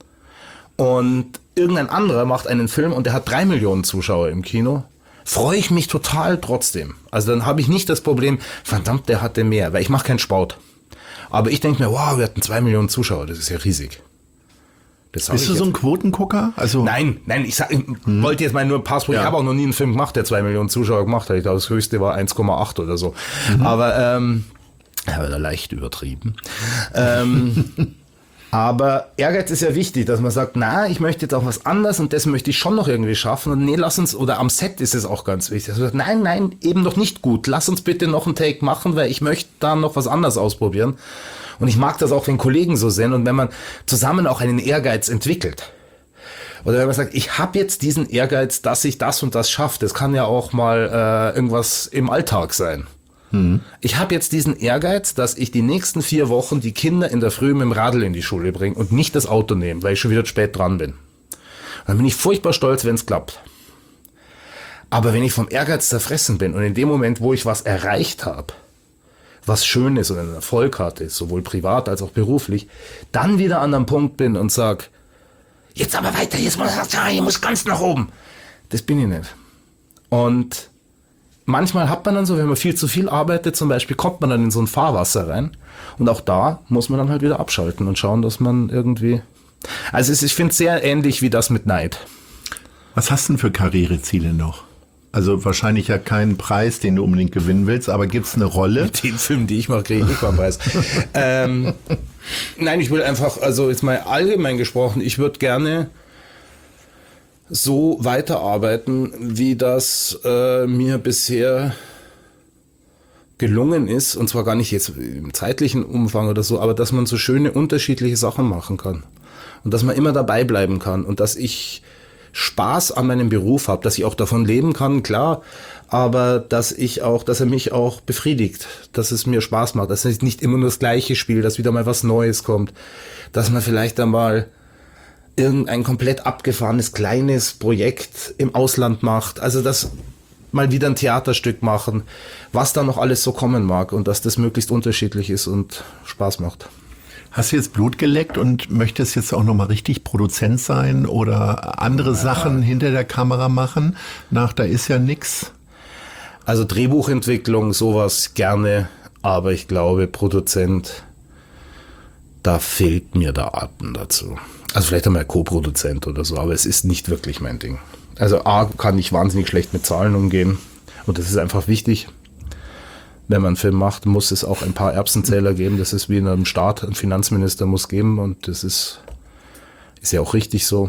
und irgendein anderer macht einen Film und der hat drei Millionen Zuschauer im Kino, freue ich mich total trotzdem. Also dann habe ich nicht das Problem, verdammt, der hatte mehr, weil ich mache keinen Sport. Aber ich denke mir, wow, wir hatten zwei Millionen Zuschauer, das ist ja riesig. Das Bist du so ein Quotengucker? Also nein, nein, ich, sag, ich hm. wollte jetzt mal nur ein paar Sprüche. Ja. Ich habe auch noch nie einen Film gemacht, der zwei Millionen Zuschauer gemacht hat. Ich glaube, das höchste war eins Komma acht oder so. Mhm. Aber ähm, ich habe da leicht übertrieben. ähm, aber Ehrgeiz ist ja wichtig, dass man sagt, na, ich möchte jetzt auch was anderes und das möchte ich schon noch irgendwie schaffen. Und nee, lass uns, oder am Set ist es auch ganz wichtig. Also, nein, nein, eben noch nicht gut. Lass uns bitte noch einen Take machen, weil ich möchte da noch was anderes ausprobieren. Und ich mag das auch, wenn Kollegen so sind und wenn man zusammen auch einen Ehrgeiz entwickelt. Oder wenn man sagt, ich habe jetzt diesen Ehrgeiz, dass ich das und das schaffe. Das kann ja auch mal äh, irgendwas im Alltag sein. Mhm. Ich habe jetzt diesen Ehrgeiz, dass ich die nächsten vier Wochen die Kinder in der Früh mit dem Radl in die Schule bringe und nicht das Auto nehme, weil ich schon wieder spät dran bin. Dann bin ich furchtbar stolz, wenn es klappt. Aber wenn ich vom Ehrgeiz zerfressen bin und in dem Moment, wo ich was erreicht habe, was schön ist und einen Erfolg hatte, sowohl privat als auch beruflich, dann wieder an einem Punkt bin und sag, jetzt aber weiter, jetzt muss ich muss ganz nach oben. Das bin ich nicht. Und manchmal hat man dann so, wenn man viel zu viel arbeitet, zum Beispiel, kommt man dann in so ein Fahrwasser rein. Und auch da muss man dann halt wieder abschalten und schauen, dass man irgendwie... Also es, ich finde es sehr ähnlich wie das mit Neid. Was hast du denn für Karriereziele noch? Also wahrscheinlich ja keinen Preis, den du unbedingt gewinnen willst, aber gibt es eine Rolle? Mit den Filmen, die ich mache, kriege ich nicht mal einen Preis. ähm, nein, ich will einfach, also jetzt mal allgemein gesprochen, ich würde gerne so weiterarbeiten, wie das äh, mir bisher gelungen ist. Und zwar gar nicht jetzt im zeitlichen Umfang oder so, aber dass man so schöne unterschiedliche Sachen machen kann. Und dass man immer dabei bleiben kann. Und dass ich Spaß an meinem Beruf habe, dass ich auch davon leben kann, klar, aber dass ich auch, dass er mich auch befriedigt, dass es mir Spaß macht, dass ich nicht immer nur das Gleiche spiele, dass wieder mal was Neues kommt, dass man vielleicht einmal irgendein komplett abgefahrenes kleines Projekt im Ausland macht, also dass mal wieder ein Theaterstück machen, was da noch alles so kommen mag und dass das möglichst unterschiedlich ist und Spaß macht. Hast du jetzt Blut geleckt und möchtest jetzt auch nochmal richtig Produzent sein oder andere ja. Sachen hinter der Kamera machen? Nach, da ist ja nix. Also Drehbuchentwicklung, sowas gerne, aber ich glaube, Produzent, da fehlt mir der Atem dazu. Also vielleicht einmal Co-Produzent oder so, aber es ist nicht wirklich mein Ding. Also A, kann ich wahnsinnig schlecht mit Zahlen umgehen und das ist einfach wichtig. Wenn man einen Film macht, muss es auch ein paar Erbsenzähler geben. Das ist wie in einem Staat, ein Finanzminister muss geben und das ist, ist ja auch richtig so.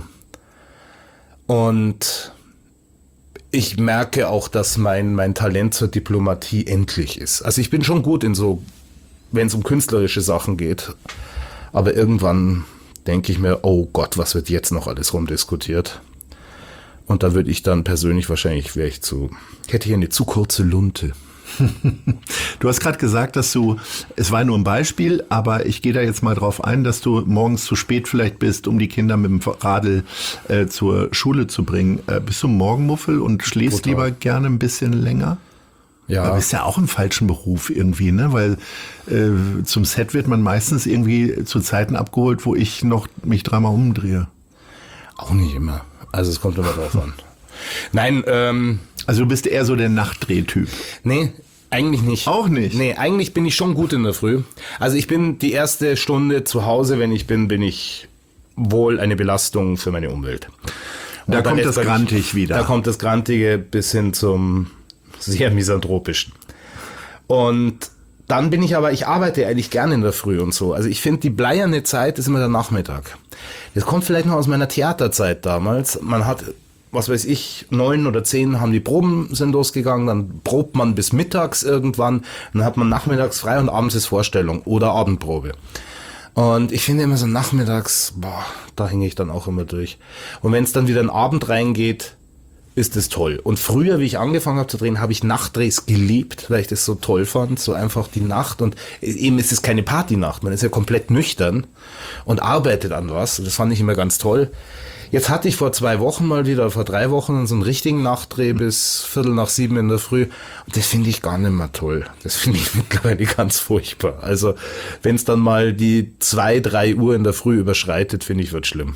Und ich merke auch, dass mein, mein Talent zur Diplomatie endlich ist. Also ich bin schon gut in so, wenn es um künstlerische Sachen geht, aber irgendwann denke ich mir, oh Gott, was wird jetzt noch alles rumdiskutiert? Und da würde ich dann persönlich wahrscheinlich, wäre ich zu, hätte ich eine zu kurze Lunte. Du hast gerade gesagt, dass du, es war nur ein Beispiel, aber ich gehe da jetzt mal drauf ein, dass du morgens zu spät vielleicht bist, um die Kinder mit dem Radl äh, zur Schule zu bringen. Äh, bist du ein Morgenmuffel und schläfst Total. lieber gerne ein bisschen länger? Ja. Aber bist ja auch im falschen Beruf irgendwie, ne? Weil äh, zum Set wird man meistens irgendwie zu Zeiten abgeholt, wo ich noch mich dreimal umdrehe. Auch nicht immer. Also es kommt immer drauf an. Nein, ähm... Also du bist eher so der Nachtdrehtyp. Nee, eigentlich nicht. Auch nicht? Nee, eigentlich bin ich schon gut in der Früh. Also ich bin die erste Stunde zu Hause, wenn ich bin, bin ich wohl eine Belastung für meine Umwelt. Und da kommt das Grantig wieder. Da kommt das Grantige bis hin zum sehr misanthropischen. Und dann bin ich aber, ich arbeite eigentlich gerne in der Früh und so. Also ich finde, die bleierne Zeit ist immer der Nachmittag. Das kommt vielleicht noch aus meiner Theaterzeit damals. Man hat, was weiß ich, neun oder zehn haben die Proben sind losgegangen, dann probt man bis mittags irgendwann, dann hat man nachmittags frei und abends ist Vorstellung oder Abendprobe. Und ich finde immer so nachmittags, boah, da hänge ich dann auch immer durch. Und wenn es dann wieder in den Abend reingeht, ist es toll. Und früher, wie ich angefangen habe zu drehen, habe ich Nachtdrehs geliebt, weil ich das so toll fand, so einfach die Nacht. Und eben ist es keine Partynacht, man ist ja komplett nüchtern und arbeitet an was. Das fand ich immer ganz toll. Jetzt hatte ich vor zwei Wochen mal wieder, vor drei Wochen, so einen richtigen Nachtdreh bis Viertel nach sieben in der Früh. Und das finde ich gar nicht mehr toll. Das finde ich mittlerweile ganz furchtbar. Also wenn es dann mal die zwei, drei Uhr in der Früh überschreitet, finde ich, wird schlimm.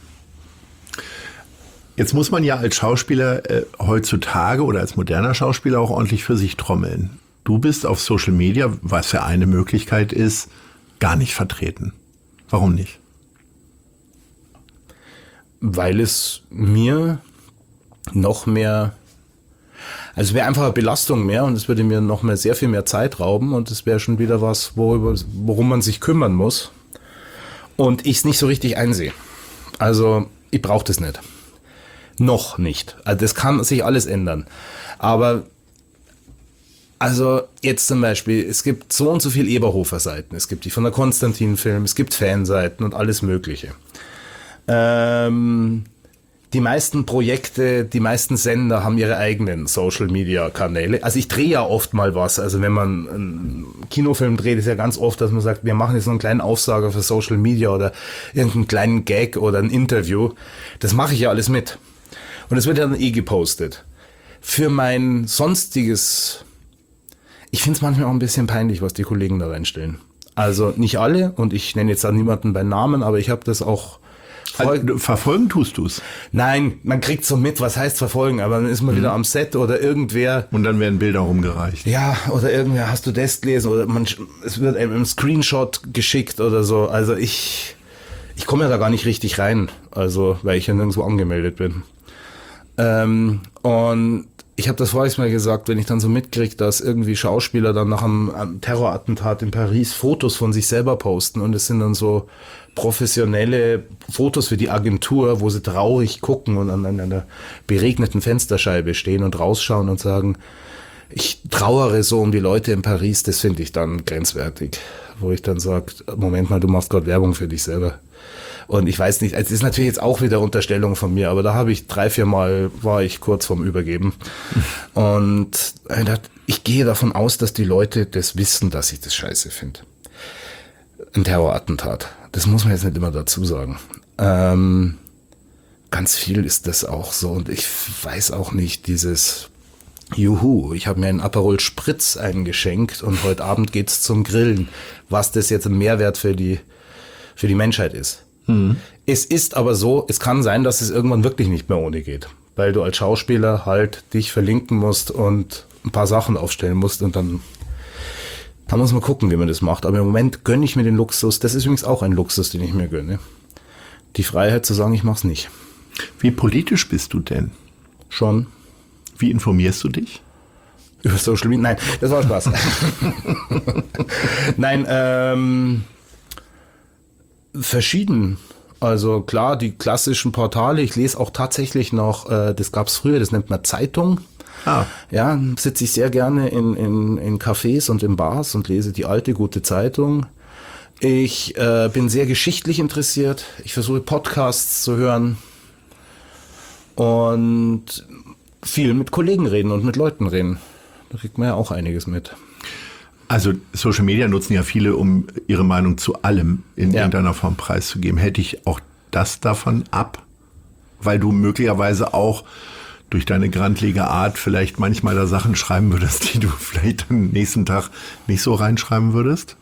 Jetzt muss man ja als Schauspieler äh, heutzutage oder als moderner Schauspieler auch ordentlich für sich trommeln. Du bist auf Social Media, was ja eine Möglichkeit ist, gar nicht vertreten. Warum nicht? Weil es mir noch mehr, also es wäre einfach eine Belastung mehr und es würde mir noch mehr sehr viel mehr Zeit rauben und es wäre schon wieder was, worüber, worum man sich kümmern muss und ich es nicht so richtig einsehe. Also ich brauche das nicht. Noch nicht. Also das kann sich alles ändern. Aber also jetzt zum Beispiel, es gibt so und so viel Eberhofer-Seiten. Es gibt die von der Konstantin-Film, es gibt Fanseiten und alles Mögliche. Ähm, die meisten Projekte, die meisten Sender haben ihre eigenen Social-Media-Kanäle. Also ich drehe ja oft mal was. Also wenn man einen Kinofilm dreht, ist ja ganz oft, dass man sagt, wir machen jetzt so einen kleinen Aufsager für Social Media oder irgendeinen kleinen Gag oder ein Interview. Das mache ich ja alles mit. Und es wird ja dann eh gepostet. Für mein sonstiges, ich finde es manchmal auch ein bisschen peinlich, was die Kollegen da reinstellen. Also nicht alle, und ich nenne jetzt auch niemanden bei Namen, aber ich habe das auch... Also, verfolgen tust du's? Nein, man kriegt so mit, was heißt verfolgen, aber dann ist man mhm. wieder am Set oder irgendwer... Und dann werden Bilder rumgereicht. Ja, oder irgendwer, hast du das gelesen? Oder man, es wird einem ein Screenshot geschickt oder so. Also ich, ich komme ja da gar nicht richtig rein, also weil ich ja nirgendwo angemeldet bin. Ähm, und ich habe das vorhin mal gesagt, wenn ich dann so mitkriege, dass irgendwie Schauspieler dann nach einem, einem Terrorattentat in Paris Fotos von sich selber posten und es sind dann so professionelle Fotos für die Agentur, wo sie traurig gucken und an einer beregneten Fensterscheibe stehen und rausschauen und sagen, ich trauere so um die Leute in Paris, das finde ich dann grenzwertig. Wo ich dann sage, Moment mal, du machst gerade Werbung für dich selber. Und ich weiß nicht, es ist natürlich jetzt auch wieder Unterstellung von mir, aber da habe ich drei, vier Mal, war ich kurz vorm Übergeben. Und ich gehe davon aus, dass die Leute das wissen, dass ich das scheiße finde. Ein Terrorattentat. Das muss man jetzt nicht immer dazu sagen. Ähm, ganz viel ist das auch so. Und ich weiß auch nicht, dieses Juhu, ich habe mir einen Aperol Spritz eingeschenkt und heute Abend geht's zum Grillen. Was das jetzt ein Mehrwert für die, für die Menschheit ist. Mhm. Es ist aber so, es kann sein, dass es irgendwann wirklich nicht mehr ohne geht. Weil du als Schauspieler halt dich verlinken musst und ein paar Sachen aufstellen musst und dann... Da muss man gucken, wie man das macht. Aber im Moment gönne ich mir den Luxus. Das ist übrigens auch ein Luxus, den ich mir gönne. Die Freiheit zu sagen, ich mach's nicht. Wie politisch bist du denn? Schon. Wie informierst du dich? Über Social Media? Nein, das war Spaß. Nein, ähm, verschieden. Also klar, die klassischen Portale. Ich lese auch tatsächlich noch, äh, das gab's früher, das nennt man Zeitung. Ah. Ja, sitze ich sehr gerne in, in, in Cafés und in Bars und lese die alte, gute Zeitung. Ich äh, bin sehr geschichtlich interessiert. Ich versuche Podcasts zu hören und viel mit Kollegen reden und mit Leuten reden. Da kriegt man ja auch einiges mit. Also Social Media nutzen ja viele, um ihre Meinung zu allem in ja. irgendeiner Form preiszugeben. Hätte ich auch das davon ab? Weil du möglicherweise auch durch deine grantlige Art vielleicht manchmal da Sachen schreiben würdest, die du vielleicht am nächsten Tag nicht so reinschreiben würdest?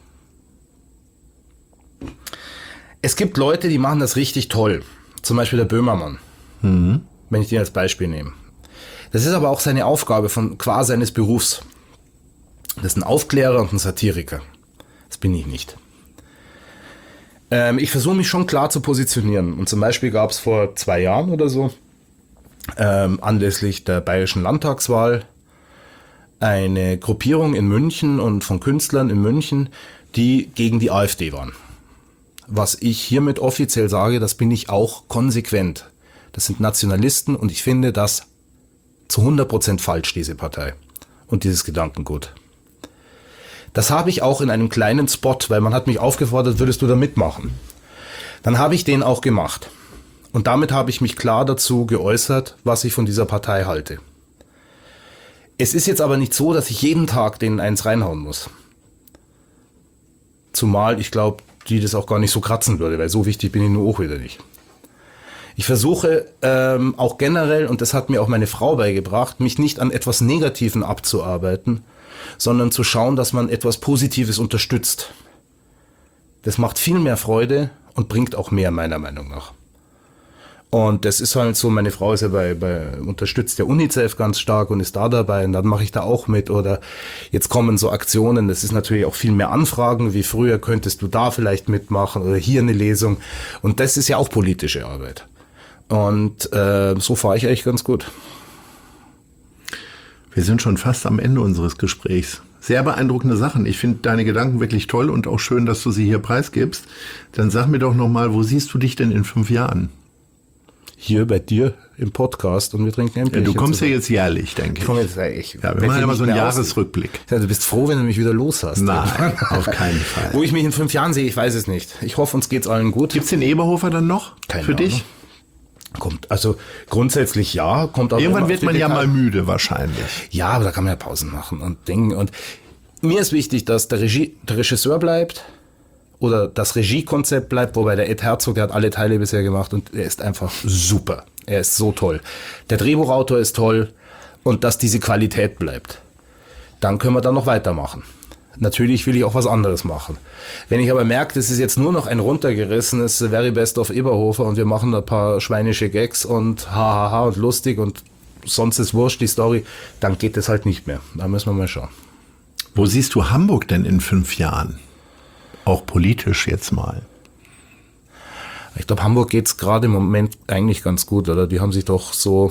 Es gibt Leute, die machen das richtig toll. Zum Beispiel der Böhmermann, mhm. wenn ich den als Beispiel nehme. Das ist aber auch seine Aufgabe von qua seines Berufs. Das ist ein Aufklärer und ein Satiriker. Das bin ich nicht. Ähm, ich versuche mich schon klar zu positionieren. Und zum Beispiel gab es vor zwei Jahren oder so, ähm, anlässlich der bayerischen Landtagswahl, eine Gruppierung in München und von Künstlern in München, die gegen die AfD waren. Was ich hiermit offiziell sage, das bin ich auch konsequent. Das sind Nationalisten und ich finde das zu hundert Prozent falsch, diese Partei und dieses Gedankengut. Das habe ich auch in einem kleinen Spot, weil man hat mich aufgefordert, würdest du da mitmachen? Dann habe ich den auch gemacht. Und damit habe ich mich klar dazu geäußert, was ich von dieser Partei halte. Es ist jetzt aber nicht so, dass ich jeden Tag denen eins reinhauen muss. Zumal ich glaube, die das auch gar nicht so kratzen würde, weil so wichtig bin ich nur auch wieder nicht. Ich versuche ähm, auch generell, und das hat mir auch meine Frau beigebracht, mich nicht an etwas Negativen abzuarbeiten, sondern zu schauen, dass man etwas Positives unterstützt. Das macht viel mehr Freude und bringt auch mehr, meiner Meinung nach. Und das ist halt so, meine Frau ist ja bei, bei unterstützt der UNICEF ganz stark und ist da dabei und dann mache ich da auch mit. Oder jetzt kommen so Aktionen, das ist natürlich auch viel mehr Anfragen, wie früher könntest du da vielleicht mitmachen oder hier eine Lesung. Und das ist ja auch politische Arbeit. Und äh, so fahre ich eigentlich ganz gut. Wir sind schon fast am Ende unseres Gesprächs. Sehr beeindruckende Sachen. Ich finde deine Gedanken wirklich toll und auch schön, dass du sie hier preisgibst. Dann sag mir doch nochmal, wo siehst du dich denn in fünf Jahren? Hier bei dir im Podcast und wir trinken ein Bierchen. Ja, du kommst zusammen. ja jetzt jährlich, denke ich. Ich komme jetzt jährlich. Ja, wir machen ja mal so einen Jahresrückblick. Ja, du bist froh, wenn du mich wieder los hast. Nein, auf keinen Fall. Wo ich mich in fünf Jahren sehe, ich weiß es nicht. Ich hoffe, uns geht's allen gut. Gibt's den Eberhofer dann noch Keine für Ahnung. dich? Kommt, also grundsätzlich ja. Kommt auch Irgendwann immer wird auf die man ja Details. mal müde wahrscheinlich. Ja, aber da kann man ja Pausen machen und denken. Und mir ist wichtig, dass der, Regie, der Regisseur bleibt oder das Regiekonzept bleibt, wobei der Ed Herzog, der hat alle Teile bisher gemacht und er ist einfach super. Er ist so toll. Der Drehbuchautor ist toll und dass diese Qualität bleibt. Dann können wir dann noch weitermachen. Natürlich will ich auch was anderes machen. Wenn ich aber merke, das ist jetzt nur noch ein runtergerissenes The Very Best of Eberhofer und wir machen ein paar schweinische Gags und hahaha und lustig und sonst ist wurscht die Story, dann geht das halt nicht mehr. Da müssen wir mal schauen. Wo siehst du Hamburg denn in fünf Jahren? Auch politisch jetzt mal. Ich glaube, Hamburg geht's gerade im Moment eigentlich ganz gut, oder? Die haben sich doch so,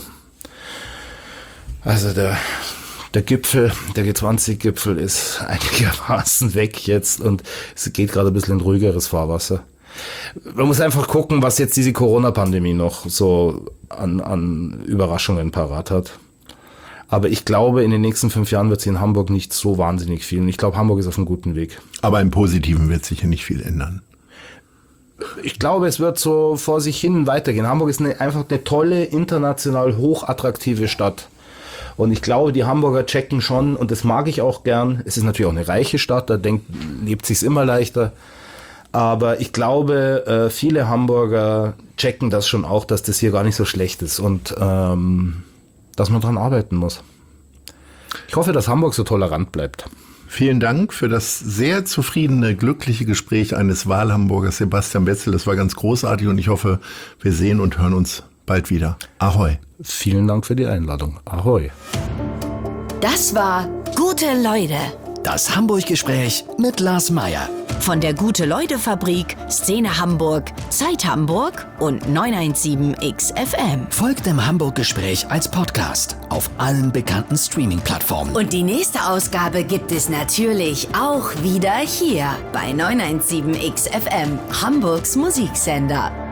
also der, der Gipfel, der G zwanzig Gipfel ist einigermaßen weg jetzt und es geht gerade ein bisschen in ruhigeres Fahrwasser. Man muss einfach gucken, was jetzt diese Corona-Pandemie noch so an, an Überraschungen parat hat. Aber ich glaube, in den nächsten fünf Jahren wird sich in Hamburg nicht so wahnsinnig viel. Und ich glaube, Hamburg ist auf einem guten Weg. Aber im Positiven wird sich ja nicht viel ändern. Ich glaube, es wird so vor sich hin weitergehen. Hamburg ist eine, einfach eine tolle, international hochattraktive Stadt. Und ich glaube, die Hamburger checken schon, und das mag ich auch gern. Es ist natürlich auch eine reiche Stadt, da denkt, lebt sich's immer leichter. Aber ich glaube, äh, viele Hamburger checken das schon auch, dass das hier gar nicht so schlecht ist und ähm, dass man dran arbeiten muss. Ich hoffe, dass Hamburg so tolerant bleibt. Vielen Dank für das sehr zufriedene, glückliche Gespräch eines Wahlhamburgers, Sebastian Wetzel. Das war ganz großartig und ich hoffe, wir sehen und hören uns bald wieder. Ahoi. Vielen Dank für die Einladung. Ahoi. Das war Gute Leute. Das Hamburg-Gespräch mit Lars Meier. Von der Gute-Leute-Fabrik, Szene Hamburg, Zeit Hamburg und neun eins sieben X F M. Folgt dem Hamburg-Gespräch als Podcast auf allen bekannten Streaming-Plattformen. Und die nächste Ausgabe gibt es natürlich auch wieder hier bei neun eins sieben X F M, Hamburgs Musiksender.